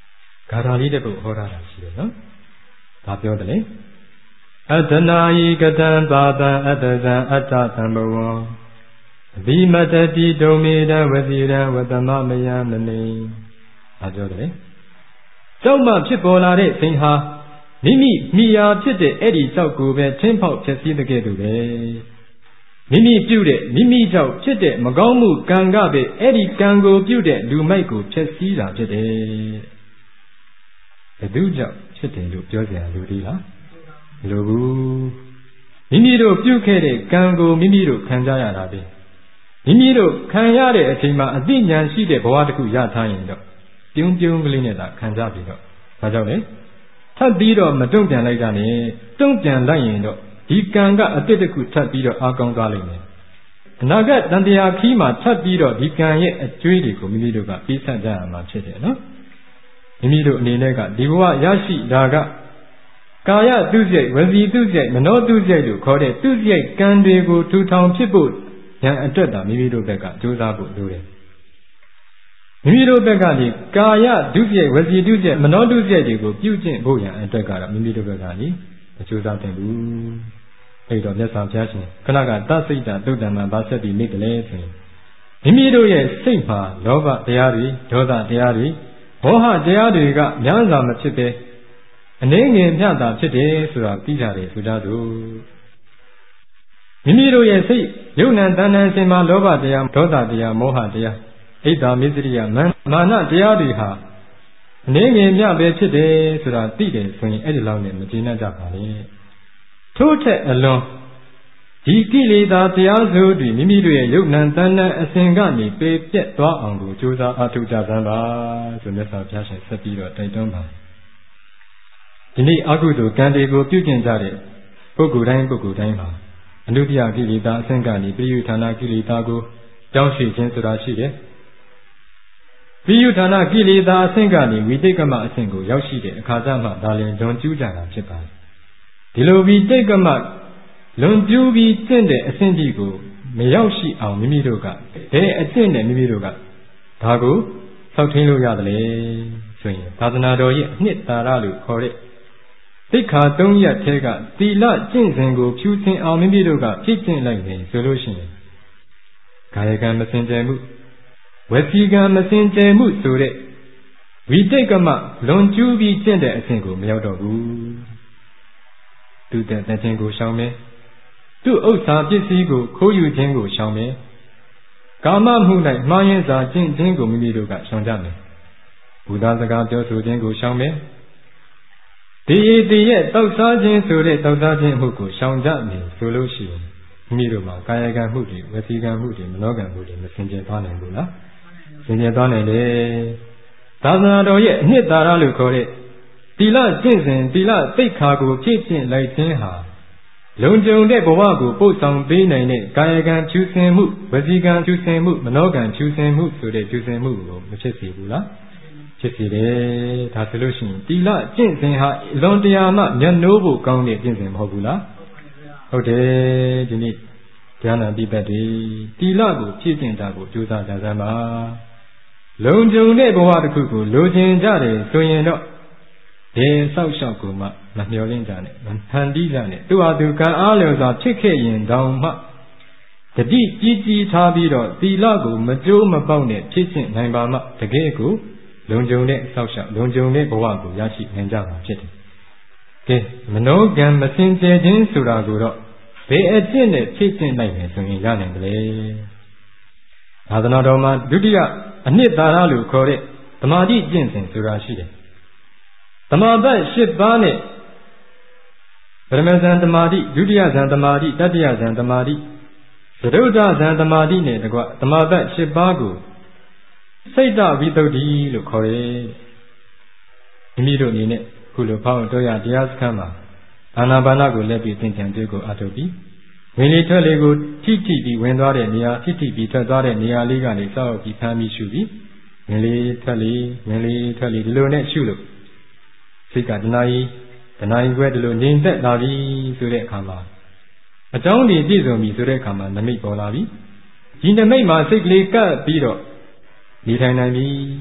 S1: ဂါထာလေးတစ်ပုဒ်ဟောထားတာရှိတယ်နော်။ဒါပြောတယ်လေအတ္တနာယိကတံပါတံအတ္တဇံအတ္တသံဘဝံအဘိမတတိဒုံမေတံဝစီရံဝတ္တမမယံမနေဒါပြောတယ်လေကြောက်မှဖြစ်ပေါ်လာတဲ့စိန်ဟာမိမိမိယာဖြစ်တဲ့အဲ့ဒီကြောက်ကိုပဲချင်းဖောက်ဖြစ်စည်းတဲ့ကဲ့သို့ပဲမိမိပြုတဲ့မိမိကြောင့်ဖြစ်တဲ့မကောင်းမှုကံကပဲအဲ့ဒီကံကိုပြုတဲ့လူမိုက်ကိုဖြစ်စည်းတာဖြစ်တယ်ဘယ်သူကြောင့်ဖြစ်တယ်လို့ပြောကြရလူဒီလားမလိုဘူးမိမိတို့ပြုခဲ့တဲ့ကံကိုမိမိတို့ခံကြရတာပဲမိမိတို့ခံရတဲ့အချိန်မှာအသိဉာဏ်ရှိတဲ့ဘဝတစ်ခုရထားရင်တော့ပြုံးပြုံးကလေးနဲ့သာခံကြပြီတော့ဒါကြောင့်လေထပ်ပြီးတော့မတုံ့ပြန်လိုက်တာနဲ့တုံ့ပြန်လိုက်ရင်တော့ဒီကံကအတစ်တစ်ခုထပ်ပြီးတော့အာကောင်းသွားလိမ့်မယ်အနာဂတ်တန်တရားခီးမှာထပ်ပြီးတော့ဒီကံရဲ့အကျွေးတွေကိုမိမိတို့ကပေးဆက်ကြရမှာဖြစ်တယ်နော်မိမိတို့အနေနဲ့ကဒီဘဝရရှိတာကကာယတုစိတ်ဝစီတုစိတ်မနောတုစိတ်လို့ခေါ်တဲ့တုစိတ်ကံတွေကိုထူထောင်ဖြစ်ဖို့ဉာဏ်အတွက်သာမိမိတို့ဘက်ကကြိုးစားဖို့လိုတယ်မိမိတို့ဘက်ကနေကာယဒုစရိုက်ဝစီဒုစရိုက်မနောဒုစရိုက်တွေကိုပြုကျင့်ဖို့ရန်အတွက်ကတော့မိမိတို့ဘက်ကနေမကြိုးစားသင့်ဘူးအဲ့တော့မြတ်စွာဘုရားရှင်ခဏကသစိတ်တသုတ္တံမှာဗာဆက်ပြီးနေတယ်လေဆိုရင်မိမိတို့ရဲ့စိတ်မှာလောဘတရားတွေဒေါသတရားတွေမောဟတရားတွေကများစွာမဖြစ်ပဲအနည်းငယ်မျှတာဖြစ်တယ်ဆိုတာသိကြတယ်ဆိုကြသို့မိမိတို့ရဲ့စိတ်ယုံ nant တဏ္ဍာစင်မှာလောဘတရားဒေါသတရားမောဟတရားဣဒ္ဓမစ္စရိယမာနတရားတွေဟာအနည်းငယ်မျှပဲဖြစ်တယ်ဆိုတာသိတယ်ဆိုရင်အဲ့ဒီလောက်နဲ့မကျေနပ်ကြပါနဲ့ထို့ထက်အလွန်ဒီကိလေသာတရားစုတွေမိမိတို့ရဲ့ယုတ်နံတဏ္ဍအစဉ်ကနေပေပြက်သွားအောင်ကိုကြိုးစားအားထုတ်ကြစမ်းပါဆိုမြတ်စွာဘုရားရှင်ဆက်ပြီးတော့တိုက်တွန်းပါဒီနေ့အကုသိုလ်ကံတွေကိုပြုကျင့်ကြတဲ့ပုဂ္ဂိုလ်တိုင်းပုဂ္ဂိုလ်တိုင်းမှာအနုတ္တိယကိလေသာအစဉ်ကနေပိယုဌာနကိလေသာကိုကြောင်းရှိခြင်းဆိုတာရှိတယ်ပိယုဌာနကိလေသာအစဉ်ကနေဝိတိတ်ကမအစဉ်ကိုရောက်ရှိတဲ့အခါကျမှဒါလင်လွန်ကျူးကြတာဖြစ်ပါတယ်ဒီလိုဝိတိတ်ကမလွန်ကျူးပြီးကျင့်တဲ့အစဉ်ကြီးကိုမရောက်ရှိအောင်မိမိတို့ကဘယ်အကျင့်နဲ့မိမိတို့ကဒါကိုစောင့်ထင်းလို့ရတယ်လေဆိုရင်သာသနာတော်ရဲ့အနှစ်သာရလို့ခေါ်တဲ့သိက္ခာသုံးရပ်ထဲကသီလကျင့်စဉ်ကိုဖြူစင်အောင်မိမိတို့ကဖြည့်ကျင့်လိုက်နေဆိုလို့ရှိရင်ကာယကံမစင်ကြယ်မှုဝစီကံမစင်ကြယ်မှုဆိုတဲ့ဝိတိတ်ကမလွန်ကျူးပြီးကျင့်တဲ့အစဉ်ကိုမရောက်တော့ဘူးသူတဲ့တခြင်းကိုရှောင်မယ်သူ့ဥစ္စာပစ္စည်းကိုခိုးယူခြင်းကိုရှောင်မယ်ကာမမှု၌မှားယွင်းစွာကျင့်ခြင်းကိုမိမိတို့ကရှောင်ကြမယ်ဘုရားစကားပြောဆိုခြင်းကိုရှောင်မယ်ဒီရည်တည်ရဲ့တောက်စားခြင်းဆိုတဲ့တောက်စားခြင်းအမှုကိုရှောင်ကြမယ်ဆိုလို့ရှိရင်မိမိတို့မှာကာယကံမှုတွေဝစီကံမှုတွေမနောကံမှုတွေမစင်ကြယ်သွားနိုင်ဘူးလားစင်ကြယ်သွားနိုင်တယ်သာသနာတော်ရဲ့အနှစ်သာရလို့ခေါ်တဲ့သီလကျင့်စဉ်သီလသိက္ခာကိုဖြည့်ကျင့်လိုက်ခြင်းဟာလုံခြုံတဲ့ဘဝကိုပို့ဆောင်ပေးနိုင်တဲ့ကာယကံဖြူစင်မှုဝစီကံဖြူစင်မှုမနောကံဖြူစင်မှုဆိုတဲ့ဖြူစင်မှုကိုမဖြစ်စေဘူးလားဖြစ်စေတယ်ဒါဆိုလို့ရှိရင်သီလကျင့်စဉ်ဟာလွန်တရာမှမျက်နှိုးဖို့ကောင်းတဲ့ကျင့်စဉ်မဟုတ်ဘူးလားဟုတ်တယ်ဒီနေ့ဉာဏ်နာပိပတ်တွေသီလကိုဖြည့်ကျင့်တာကိုကြိုးစားကြစမ်းပါလုံခြုံတဲ့ဘဝတစ်ခုကိုလိုချင်ကြတယ်ဆိုရင်တော့ဘယ်ဆောက်ရှောက်ကိုမှမမျှော်လင့်ကြနဲ့မဖန်တီးကြနဲ့သူ့ဟာသူကံအားလျော်စွာဖြစ်ခဲ့ရင်တောင်မှတတိကြီးကြီးထားပြီးတော့သီလကိုမကြိုးမပေါက်နဲ့ဖြည့်ကျင့်နိုင်ပါမှတကယ်ကိုလုံခြုံတဲ့ဆောက်ရှောက်လုံခြုံတဲ့ဘဝကိုရရှိနိုင်ကြမှာဖြစ်တယ်ကဲမနောကံမစင်ကြယ်ခြင်းဆိုတာကိုတော့ဘယ်အကျင့်နဲ့ဖြည့်ကျင့်နိုင်မယ်ဆိုရင်ရနိုင်တယ်လေသာသနာတော်မှာဒုတိယအနှစ်သာရလို့ခေါ်တဲ့သမာဓိကျင့်စဉ်ဆိုတာရှိတယ်သမာပတ်၈ပါးနဲ့ပရမဇန်သမာဓိဒုတိယဇန်သမာဓိတတိယဇန်သမာဓိသရုဒ္ဓဇန်သမာဓိနဲ့တကွသမာပတ်၈ပါးကိုစိတ်တဝိသုဒ္ဓိလို့ခေါ်တယ်မိမိတို့အနေနဲ့ခုလိုဖောင်းတော်ရတရားစခန်းမှာအာနာပါနကိုလက်ပြီးသင်္ကြန်တွေ့ကိုအထုပ်ပြီးဝင်လေထွက်လေကိုထိထိပြီးဝင်သွားတဲ့နေရာထိထိပြီးထွက်သွားတဲ့နေရာလေးကနေစောက်ပြီးဖမ်းပြီးရှုပြီးဝင်လေထွက်လေဝင်လေထွက်လေဒီလိုနဲ့ရှုလို့စိတ်ကတဏှာကြီးတဏှာကြီးပဲဒီလိုငြိမ်သက်လာပြီဆိုတဲ့အခါမှာအကြောင်းဒီပြည့်စုံပြီဆိုတဲ့အခါမှာနမိတ်ပေါ်လာပြီဒီနမိတ်မှာစိတ်ကလေးကပ်ပြီးတော့နေထိုင်နိုင်ပြီ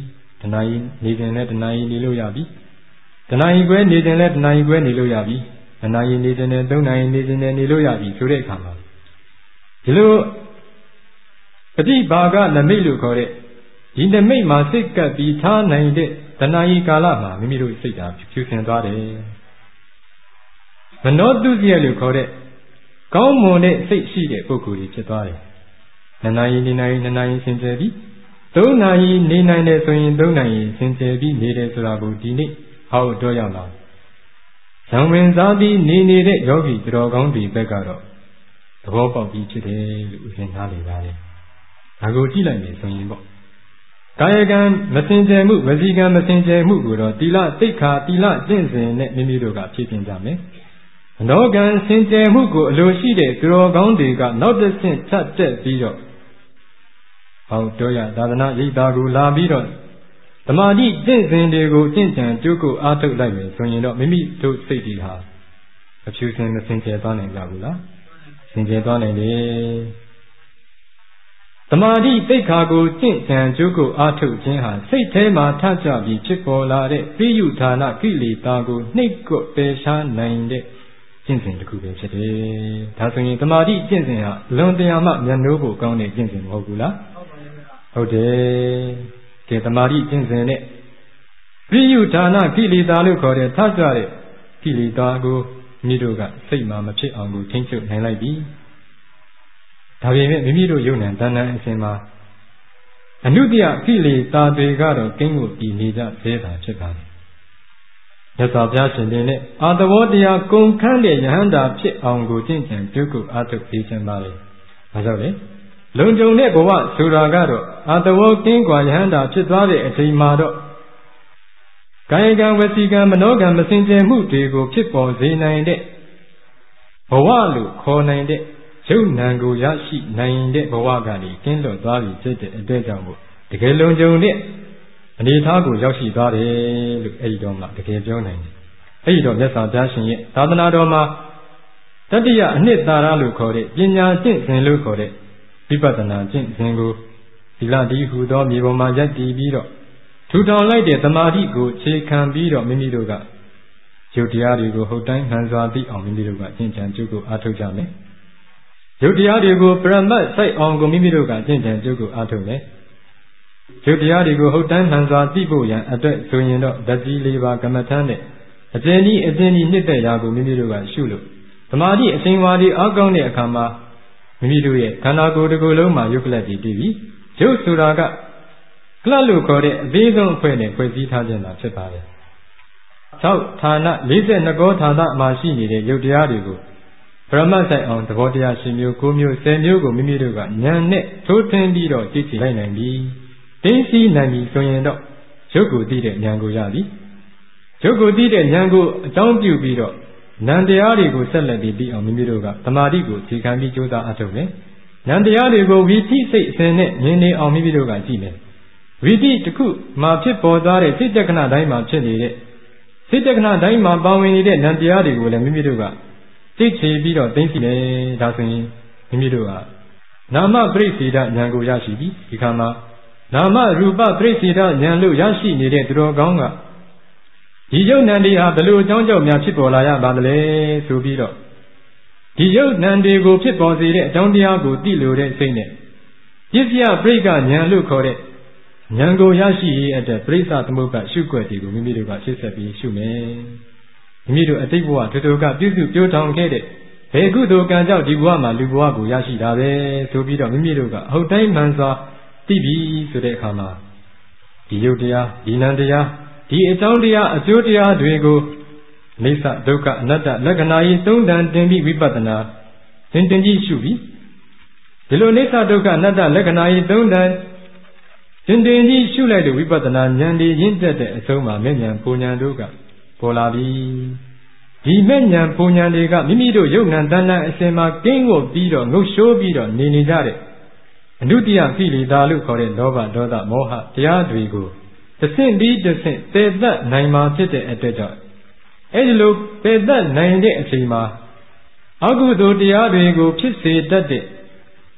S1: တဏှာကြီးနေခြင်းနဲ့တဏှာကြီးနေလို့ရပြီတဏှာကြီးကွဲနေခြင်းနဲ့တဏှာကြီးကွဲနေလို့ရပြီတဏှာကြီးနေခြင်းနဲ့သုံးနာရီနေခြင်းနဲ့နေလို့ရပြီဆိုတဲ့အခါမှာဒီလိုပฏิဘာဂနမိတ်လို့ခေါ်တဲ့ဒီနမိတ်မှာစိတ်ကပ်ပြီးထားနိုင်တဲ့တဏှာကြီးကာလမှာမိမိတို့စိတ်ဓာတ်ဖြူစင်သွားတယ်မနောတုဇ္ဇယလို့ခေါ်တဲ့ကောင်းမွန်တဲ့စိတ်ရှိတဲ့ပုဂ္ဂိုလ်ကြီးဖြစ်သွားတယ်နှစ်နာရီနေနာရီနှစ်နာရီစင်ကြယ်ပြီးသုံးနာရီနေနိုင်တယ်ဆိုရင်သုံးနာရီစင်ကြယ်ပြီးနေတယ်ဆိုတာကိုဒီနေ့ဟောတော့ရောက်လာဇံဝင်စားပြီးနေနေတဲ့ယောဂီတော်ကောင်းတွေဘက်ကတော့သဘောပေါက်ပြီးဖြစ်တယ်လို့ဦးဇင်းနားလည်ပါတယ်ဒါကိုကြည့်လိုက်မယ်ဆိုရင်ပေါ့ကာယကံမစင်ကြယ်မှုဝစီကံမစင်ကြယ်မှုကိုတော့တိလသိက္ခာတိလကျင့်စဉ်နဲ့မိမိတို့ကဖြည့်ပြင်ကြမယ်မနောကံစင်ကြယ်မှုကိုအလိုရှိတဲ့သူတော်ကောင်းတွေကနောက်တစ်ဆင့်ထပ်တက်ပြီးတော့ဟောတော်ရသာသနာရိပ်သာကိုလာပြီးတော့သမာဓိကျင့်စဉ်တွေကိုကျင့်ကြံကြိုးကိုအားထုတ်လိုက်မယ်ဆိုရင်တော့မိမိတို့စိတ်တွေဟာအဖြူစင်မစင်ကြယ်သွားနိုင်ကြဘူးလားစင်ကြယ်သွားနိုင်တယ်သမာဓိသိက္ခာကိုကျင့်ကြံကြိုးကိုအားထုတ်ခြင်းဟာစိတ်ထဲမှာထကြပြီးဖြစ်ပေါ်လာတဲ့ပိယုဌာနကိလေသာကိုနှိပ်ကွပယ်ရှားနိုင်တဲ့ကျင့်စဉ်တစ်ခုပဲဖြစ်တယ်။ဒါဆိုရင်သမာဓိကျင့်စဉ်ဟာလွန်တရားမှမျက်နှိုးဖို့ကောင်းတဲ့ကျင့်စဉ်မဟုတ်ဘူးလား။ဟုတ်တယ်။ကဲသမာဓိကျင့်စဉ်နဲ့ပိယုဌာနကိလေသာလို့ခေါ်တဲ့ထကြတဲ့ကိလေသာကိုမိတို့ကစိတ်မှာမဖြစ်အောင်ကိုထိန်းချုပ်နိုင်လိုက်ပြီ။ဒါပေမဲ့မိမိတို့ယုံ nant တဏ္ဍာအစဉ်မှာအနုတ္တိယကိလေသာတွေကတော့ကင်းကိုပြီးနေကြသေးတာဖြစ်ပါတယ်။မြတ်စွာဘုရားရှင်တင်နဲ့အာသဝတရားကုန်ခန်းတဲ့ယဟန္တာဖြစ်အောင်ကိုကျင့်ကြံပြုကုအားထုတ်ပေးခြင်းပါလေ။ဘာကြောင့်လဲ။လုံခြုံတဲ့ဘဝဆိုတာကတော့အာသဝကင်းကွာယဟန္တာဖြစ်သွားတဲ့အချိန်မှာတော့ကာယကံဝစီကံမနောကံမစင်ကြယ်မှုတွေကိုဖြစ်ပေါ်စေနိုင်တဲ့ဘဝလို့ခေါ်နိုင်တဲ့ယုတ်နံကိုရရှိနိုင်တဲ့ဘဝကနေကင်းလွတ်သွားပြီဖြစ်တဲ့အတွက်ကြောင့်မို့တကယ်လုံခြုံတဲ့အနေအထားကိုရောက်ရှိသွားတယ်လို့အဲ့ဒီတော့မှတကယ်ပြောနိုင်တယ်။အဲ့ဒီတော့မြတ်စွာဘုရားရှင်ရဲ့သာသနာတော်မှာတတိယအနှစ်သာရလို့ခေါ်တဲ့ပညာကျင့်စဉ်လို့ခေါ်တဲ့ဝိပဿနာကျင့်စဉ်ကိုသီလတည်းဟူသောမြေပေါ်မှာယက်တည်ပြီးတော့ထူထောင်လိုက်တဲ့သမာဓိကိုခြေခံပြီးတော့မိမိတို့ကယုတ်တရားတွေကိုဟုတ်တိုင်းမှန်စွာသိအောင်မိမိတို့ကကျင့်ကြံကြိုးကိုအားထုတ်ကြမယ်။ယုတ်တရားတွေကိုပရမတ်စိုက်အောင်ကိုမိမိတို့ကကျင့်ကြံကြိုးကိုအားထုတ်မယ်။ယုတ်တရားတွေကိုဟုတ်တိုင်းမှန်စွာသိဖို့ရန်အတွက်ဆိုရင်တော့ဓာတ်ကြီးလေးပါးကမ္မထမ်းနဲ့အကျဉ်းကြီးအကျဉ်းကြီးနှစ်သက်ရာကိုမိမိတို့ကရှုလို့သမာဓိအစဉ်ဝါဒီအောက်ကောင်းတဲ့အခါမှာမိမိတို့ရဲ့ခန္ဓာကိုယ်တစ်ခုလုံးမှာယုတ်ကလတ်တည်ပြီးပြီ။ယုတ်ဆိုတာကကလတ်လို့ခေါ်တဲ့အသေးဆုံးအဖွဲ့နဲ့ဖွဲ့စည်းထားခြင်းသာဖြစ်ပါတယ်။၆ဌာန၄၂ကောဌာနမှာရှိနေတဲ့ယုတ်တရားတွေကိုပရမတ်ဆိုင်အောင်သဘောတရားရှင်မျိုး၉မျိုး၁၀မျိုးကိုမိမိတို့ကဉာဏ်နဲ့ထိုးထွင်းပြီးတော့ကြည့်ကြည့်လိုက်နိုင်ပြီ။သိသိနိုင်ပြီဆိုရင်တော့ရုပ်ကိုသိတဲ့ဉာဏ်ကိုရပြီ။ရုပ်ကိုသိတဲ့ဉာဏ်ကိုအကြောင်းပြုပြီးတော့ဉာဏ်တရားတွေကိုဆက်လက်ပြီးသိအောင်မိမိတို့ကသမာဓိကိုခြေခံပြီးကြိုးစားအထုတ်မယ်။ဉာဏ်တရားတွေကိုဝိသိစိတ်အစဉ်နဲ့မြင်နေအောင်မိမိတို့ကကြည့်မယ်။ဝိသိတစ်ခုမှာဖြစ်ပေါ်သွားတဲ့စိတ်တက္ကနာတိုင်းမှာဖြစ်နေတဲ့စိတ်တက္ကနာတိုင်းမှာပါဝင်နေတဲ့ဉာဏ်တရားတွေကိုလည်းမိမိတို့ကသိချေပြီးတော့သိသိမယ်ဒါဆိုရင်မိမိတို့ကနာမပရိစ္ဆေဒဉာဏ်ကိုရရှိပြီဒီခါမှာနာမရူပပရိစ္ဆေဒဉာဏ်လို့ရရှိနေတဲ့သူတော်ကောင်းကဒီယုတ်နံတွေဟာဘယ်လိုအကြောင်းကြောင့်များဖြစ်ပေါ်လာရပါသလဲဆိုပြီးတော့ဒီယုတ်နံတွေကိုဖြစ်ပေါ်စေတဲ့အကြောင်းတရားကိုသိလို့တဲ့စိတ်နဲ့ပစ္စယပရိက္ခဉာဏ်လို့ခေါ်တဲ့ဉာဏ်ကိုရရှိရေးအတွက်ပရိစ္ဆသမုပ္ပါရှုွက်တွေကိုမိမိတို့ကရှင်းဆက်ပြီးရှုမယ်မိမိတို့အတိတ်ဘဝထူထူကပြုစုပြောထောင်ခဲ့တဲ့ဘယ်ကုသိုလ်ကံကြောင့်ဒီဘဝမှာလူဘဝကိုရရှိတာပဲဆိုပြီးတော့မိမိတို့ကအဟုတ်တိုင်းမှန်စွာသိပြီဆိုတဲ့အခါမှာဒီယုတ်တရားဒီနံတရားဒီအကြောင်းတရားအကျိုးတရားတွေကိုအိဋ္ဌဒုက္ခအနတ္တလက္ခဏာကြီးသုံးတန်တင်ပြီးဝိပဿနာသင်တင်ကြည့်ရှုပြီးဒီလိုအိဋ္ဌဒုက္ခအနတ္တလက္ခဏာကြီးသုံးတန်တင်တင်ကြီးရှုလိုက်တဲ့ဝိပဿနာဉာဏ်တွေရင့်တက်တဲ့အဆုံးမှာမဲ့ဉာဏ်ပူဉာဏ်တို့ကပေါ်လာပြီဒီမဲ့ဉာဏ်ပူဉာဏ်တွေကမိမိတို့ယုတ်ဉာဏ်တဏ္ဍအစဉ်မှာကင်းဝတ်ပြီးတော့ငုတ်ရှိုးပြီးတော့နေနေကြတဲ့အနုတ္တိယကိလေသာလို့ခေါ်တဲ့လောဘဒေါသမောဟတရားတွေကိုတစ်ဆင့်ပြီးတစ်ဆင့်တည်တတ်နိုင်မှာဖြစ်တဲ့အတွက်ကြောင့်အဲဒီလိုတည်တတ်နိုင်တဲ့အချိန်မှာအကုသိုလ်တရားတွေကိုဖြစ်စေတတ်တဲ့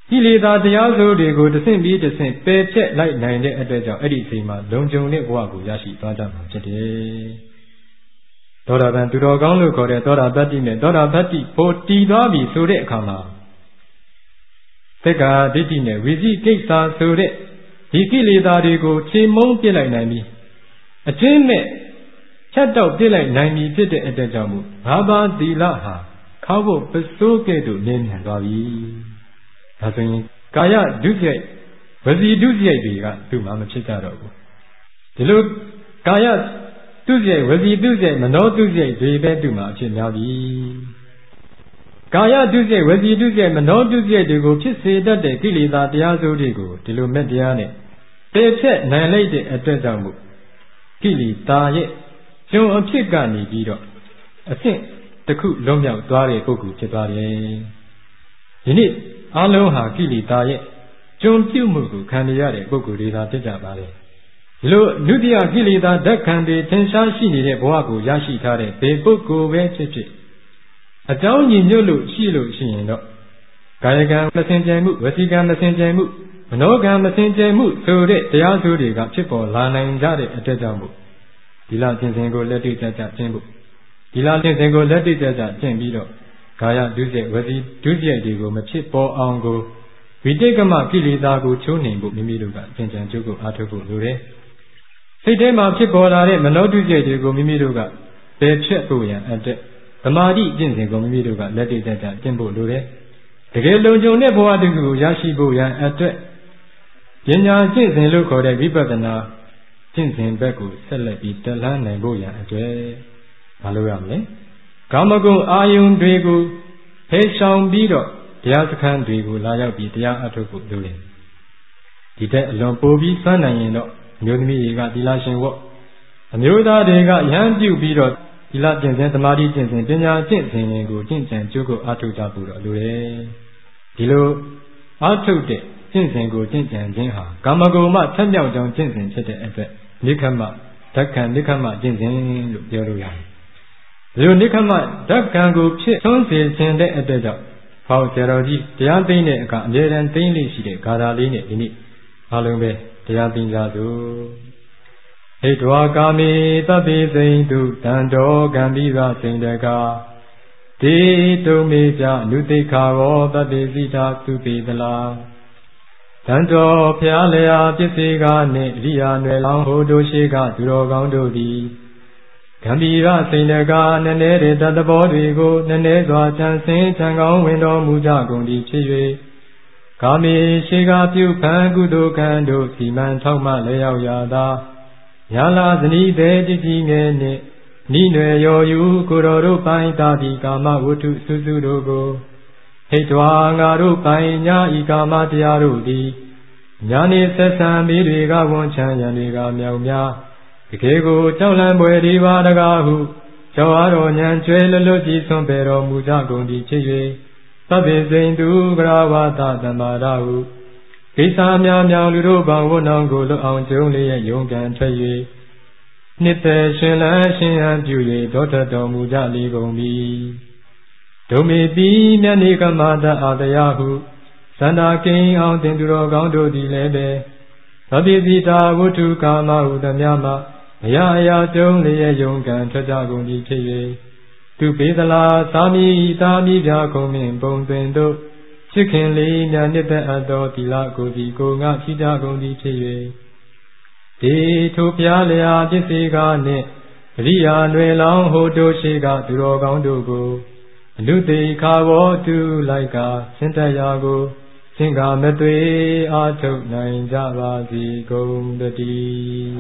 S1: ကိလေသာတရားစိုးတွေကိုတစ်ဆင့်ပြီးတစ်ဆင့်ပယ်ဖြတ်လိုက်နိုင်တဲ့အတွက်ကြောင့်အဲ့ဒီအချိန်မှာလုံခြုံတဲ့ဘဝကိုရရှိသွားကြမှာဖြစ်တယ်။သောတာပန်သူတော်ကောင်းလို့ခေါ်တဲ့သောတာပတ္တိနဲ့သောတာပတ္တိဖို့တည်သွားပြီဆိုတဲ့အခါမှာသက္ကာဒိဋ္ဌိနဲ့ဝိသိကိစ္စဆိုတဲ့ဒီကိလေသာတွေကိုခြေမုံပြစ်လိုက်နိုင်ပြီအချင်းမဲ့ဖြတ်တော့ပြစ်လိုက်နိုင်ပြီဖြစ်တဲ့အတွက်ကြောင့်မို့ဘာဘာသီလဟာခါဖို့ပစိုးကဲ့သို့နည်းမြန်သွားပြီ။ဒါဆိုရင်ကာယဒုစရိုက်ဝစီဒုစရိုက်တွေကသူ့မှာမဖြစ်ကြတော့ဘူး။ဒီလိုကာယဒုစရိုက်ဝစီဒုစရိုက်မနောဒုစရိုက်တွေပဲသူ့မှာအဖြစ်များပြီ။ကာယဒုစရိုက်ဝစီဒုစရိုက်မနောဒုစရိုက်တွေကိုဖြစ်စေတတ်တဲ့ကိလေသာတရားစိုးတွေကိုဒီလိုမဲ့တရားနဲ့ပယ်ဖြတ်နိုင်လိုက်တဲ့အတွက်ကြောင့်မို့ကိလေသာရဲ့ကျွန်အဖြစ်ကနေပြီးတော့အဆင့်တစ်ခုလုံးမြောက်သွားတဲ့ပုဂ္ဂိုလ်ဖြစ်သွားတယ်။ဒီနေ့အလုံးဟာကိလေသာရဲ့ကျွန်ပြုမှုကိုခံရတဲ့ပုဂ္ဂိုလ်တွေသာဖြစ်ကြပါလေ။ဒီလိုဒုတိယကိလေသာဓာတ်ခံတွေထင်ရှားရှိနေတဲ့ဘဝကိုရရှိထားတဲ့ဘေပုဂ္ဂိုလ်ပဲဖြစ်ဖြစ်အကြောင်းညီညွတ်လို့ရှိလို့ရှိရင်တော့ကာယကံမစင်ကြယ်မှုဝစီကံမစင်ကြယ်မှုမနောကံမစင်ကြယ်မှုဆိုတဲ့တရားစိုးတွေကဖြစ်ပေါ်လာနိုင်ကြတဲ့အတွက်ကြောင့်မို့ဒီလကျင့်စဉ်ကိုလက်တွေ့ကျကျကျင့်ဖို့ဒီလကျင့်စဉ်ကိုလက်တွေ့ကျကျကျင့်ပြီးတော့ကာယဒုစရိုက်ဝစီဒုစရိုက်တွေကိုမဖြစ်ပေါ်အောင်ကိုဝိတိကမကိလေသာကိုချိုးနှိမ်ဖို့မိမိတို့ကသင်္ကြန်ကြိုးကိုအားထုတ်ဖို့လိုတယ်။စိတ်ထဲမှာဖြစ်ပေါ်လာတဲ့မနောဒုစရိုက်တွေကိုမိမိတို့ကပယ်ဖြတ်ဖို့ရန်အတွက်သမာဓိကျင့်စဉ်ကိုမိမိတို့ကလက်တွေ့ကျကျကျင့်ဖို့လိုတယ်။တကယ်လုံခြုံတဲ့ဘဝတခုကိုရရှိဖို့ရန်အတွက်ပညာကျင့်စဉ်လို့ခေါ်တဲ့ဝိပဿနာကျင့်စဉ်ဘက်ကိုဆက်လက်ပြီးတက်လှမ်းနိုင်ဖို့ရန်အတွက်မလုပ်ရမလဲ။ကာမဂုဏ်အာယုန်တွေကိုဖယ်ရှောင်ပြီးတော့တရားစခန်းတွေကိုလာရောက်ပြီးတရားအထုတ်ဖို့လိုတယ်။ဒီတဲ့အလွန်ပိုပြီးစွမ်းနိုင်ရင်တော့အမျိုးသမီးတွေကသီလရှင်ဝတ်အမျိုးသားတွေကယဟန်ပြုပြီးတော့သီလကျင့်စဉ်သမာဓိကျင့်စဉ်ပညာကျင့်စဉ်တွေကိုကျင့်ကြံကြိုးကိုအထုတ်ကြဖို့တော့လိုတယ်။ဒီလိုအထုတ်တဲ့ကျင့်စဉ်ကိုကျင့်ကြံခြင်းဟာကာမဂုဏ်မှထက်မြောက်ကြောင်းကျင့်စဉ်ဖြစ်တဲ့အတွက်နိခမဓက္ခံနိခမကျင့်စဉ်လို့ပြောလို့ရတယ်။ဒီလိုနိခမဓက္ခံကိုဖြစ်သွန်းစေခြင်းတဲ့အတွက်ကြောင့်ဟောဆရာတော်ကြီးတရားသိတဲ့အခါအမြဲတမ်းသိလေးရှိတဲ့ဂါထာလေးနဲ့ဒီနေ့အားလုံးပဲတရားသိကြစို့ဟိတဝါကာမေသဗ္ဗေစိန်တုတံတော်ဂံဘိဝစိန်တကာဒေတုံမေပြအနုသိခါဝောသဗ္ဗေစိတာသူပေသလားတန်တော်ဖျားလျာပစ္စေကနှင့်အရိယာနွယ်လောင်းဟိုတို့ရှိကသူတော်ကောင်းတို့သည်ဂံဘီရစိန်တကာနည်းနည်းတဲ့တဘောတွေကိုနည်းနည်းစွာချမ်းစင်ချမ်းကောင်းဝင်တော်မူကြကုန်သည်ဖြစ်၍ကာမေရှိကပြုဖန်ကုသိုလ်ကံတို့စီမံထောက်မှလည်းရောက်ရသာညာလာဇနီးသေးတည်ကြည်ငယ်နှင့်နိနွယ်ရောယူကိုတော်တို့ပိုင်တာတိကာမဝတ္ထုစုစုတို့ကိုဟိတ်တွာငါတို့ပိုင်ညာဤကာမတရားတို့သည်ညာနေဆက်ဆံမိတွေကဝန်ချမ်းရန်တွေကမြောက်များတကယ်ကိုကြောက်လန့်ပွေဒီပါတကားဟုကျော်အားတော်ညံကျွဲလွတ်လွတ်ကြည်ဆွံ့ပေတော်မူကြကုန်သည်ဖြစ်၍သဗ္ဗေစိန်တုကရဝတသမ္မာဒဟုကိစ္စများမြောင်လူတို့ဘောင်ဝတ်နောင်ကိုလွတ်အောင်ကျုံးလေးရဲ့ယုံကံထွက်၍နှစ်သက်ရှင်လန်းရှင်ဟန်ပြု၍ဒေါထတော်မူကြလေကုန်ပြီဒုမေပိမြတ်နေကမတအာတယဟုသန္တာကိန်းအောင်တင်သူတော်ကောင်းတို့သည်လည်းပဲသဗ္ဗေတိတာဝတ္ထုကာမဟုသမျှမှအရာအရာကျုံးလေးရဲ့ယုံကံထွက်ကြကုန်ပြီဖြစ်၍သူပေသလားသာမီသာမီပြခုံမြင့်ပုံတွင်တို့ချစ်ခင်လေးညာနှစ်သက်အပ်သောသီလကိုစီကိုငါရှိကြကုန်သည်ဖြစ်၍ဒီထိုဖျားလျာပစ္စေကနှင့်အရိယာနွယ်လောင်းဟိုတို့ရှိကသူတော်ကောင်းတို့ကိုအနုတေခါဝောတုလိုက်ကစင်တရာကိုသင်္ကာမသွေအားထုတ်နိုင်ကြပါစေကုန်တည်း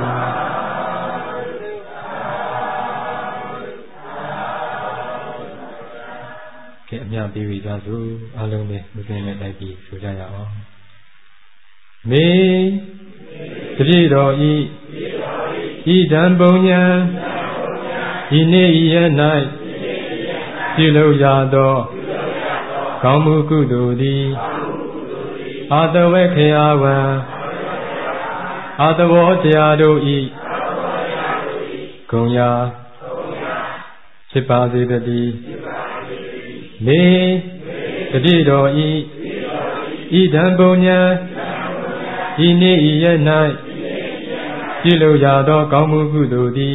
S1: ကဲအမြပေးပြီးကြစို့အားလုံးပဲမစင်နဲ့တိုက်ပြီးဆိုကြရအောင်မေတပြည့်တော်ဤဤတံပုံညာဤနေ့ဤရ၌ပြုလုပ်ရသောကောင်းမှုကုသိုလ်သည်အာတဝေခရာဝံအာတဝောတရားတို့ဤဂုံရာဖြစ်ပါစေတည်းမေတပြည့်တော်ဤဤ idam punya ini iya nai Jilu yado kamu kudu di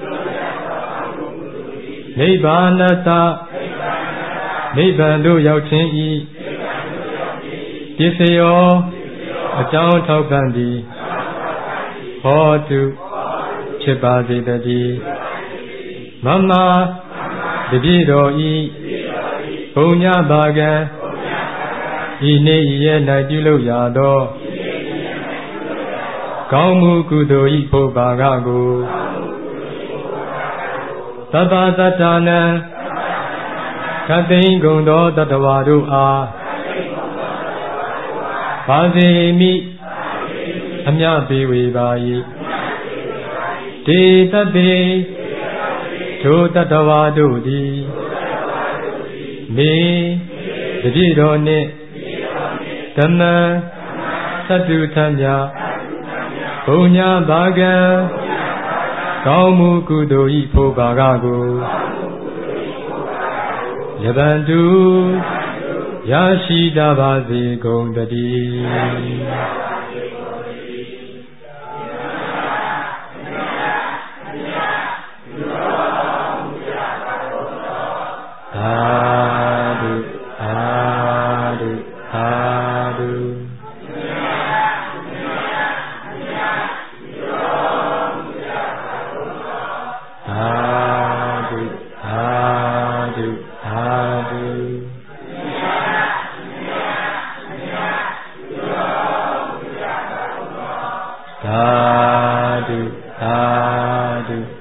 S1: Nibbanata Nibbandu yau chin i Disayo Ajang thao bandi Hotu Chibadi dadi Mama Dibido i Punya bagan Ini iya nai jilu yado Kamu kudu i po bagago Tata tatana Katin gundo tatawadu a Pazimi Amya biwi bayi Di tati Chu tatawadu di Me Dido ni Dhamma Satu tanya Punya bagan Kamu kudu i po bagago Yabantu Yashida bazi gondadi Adu Adu Adu Adu Adu Adu Adu Adu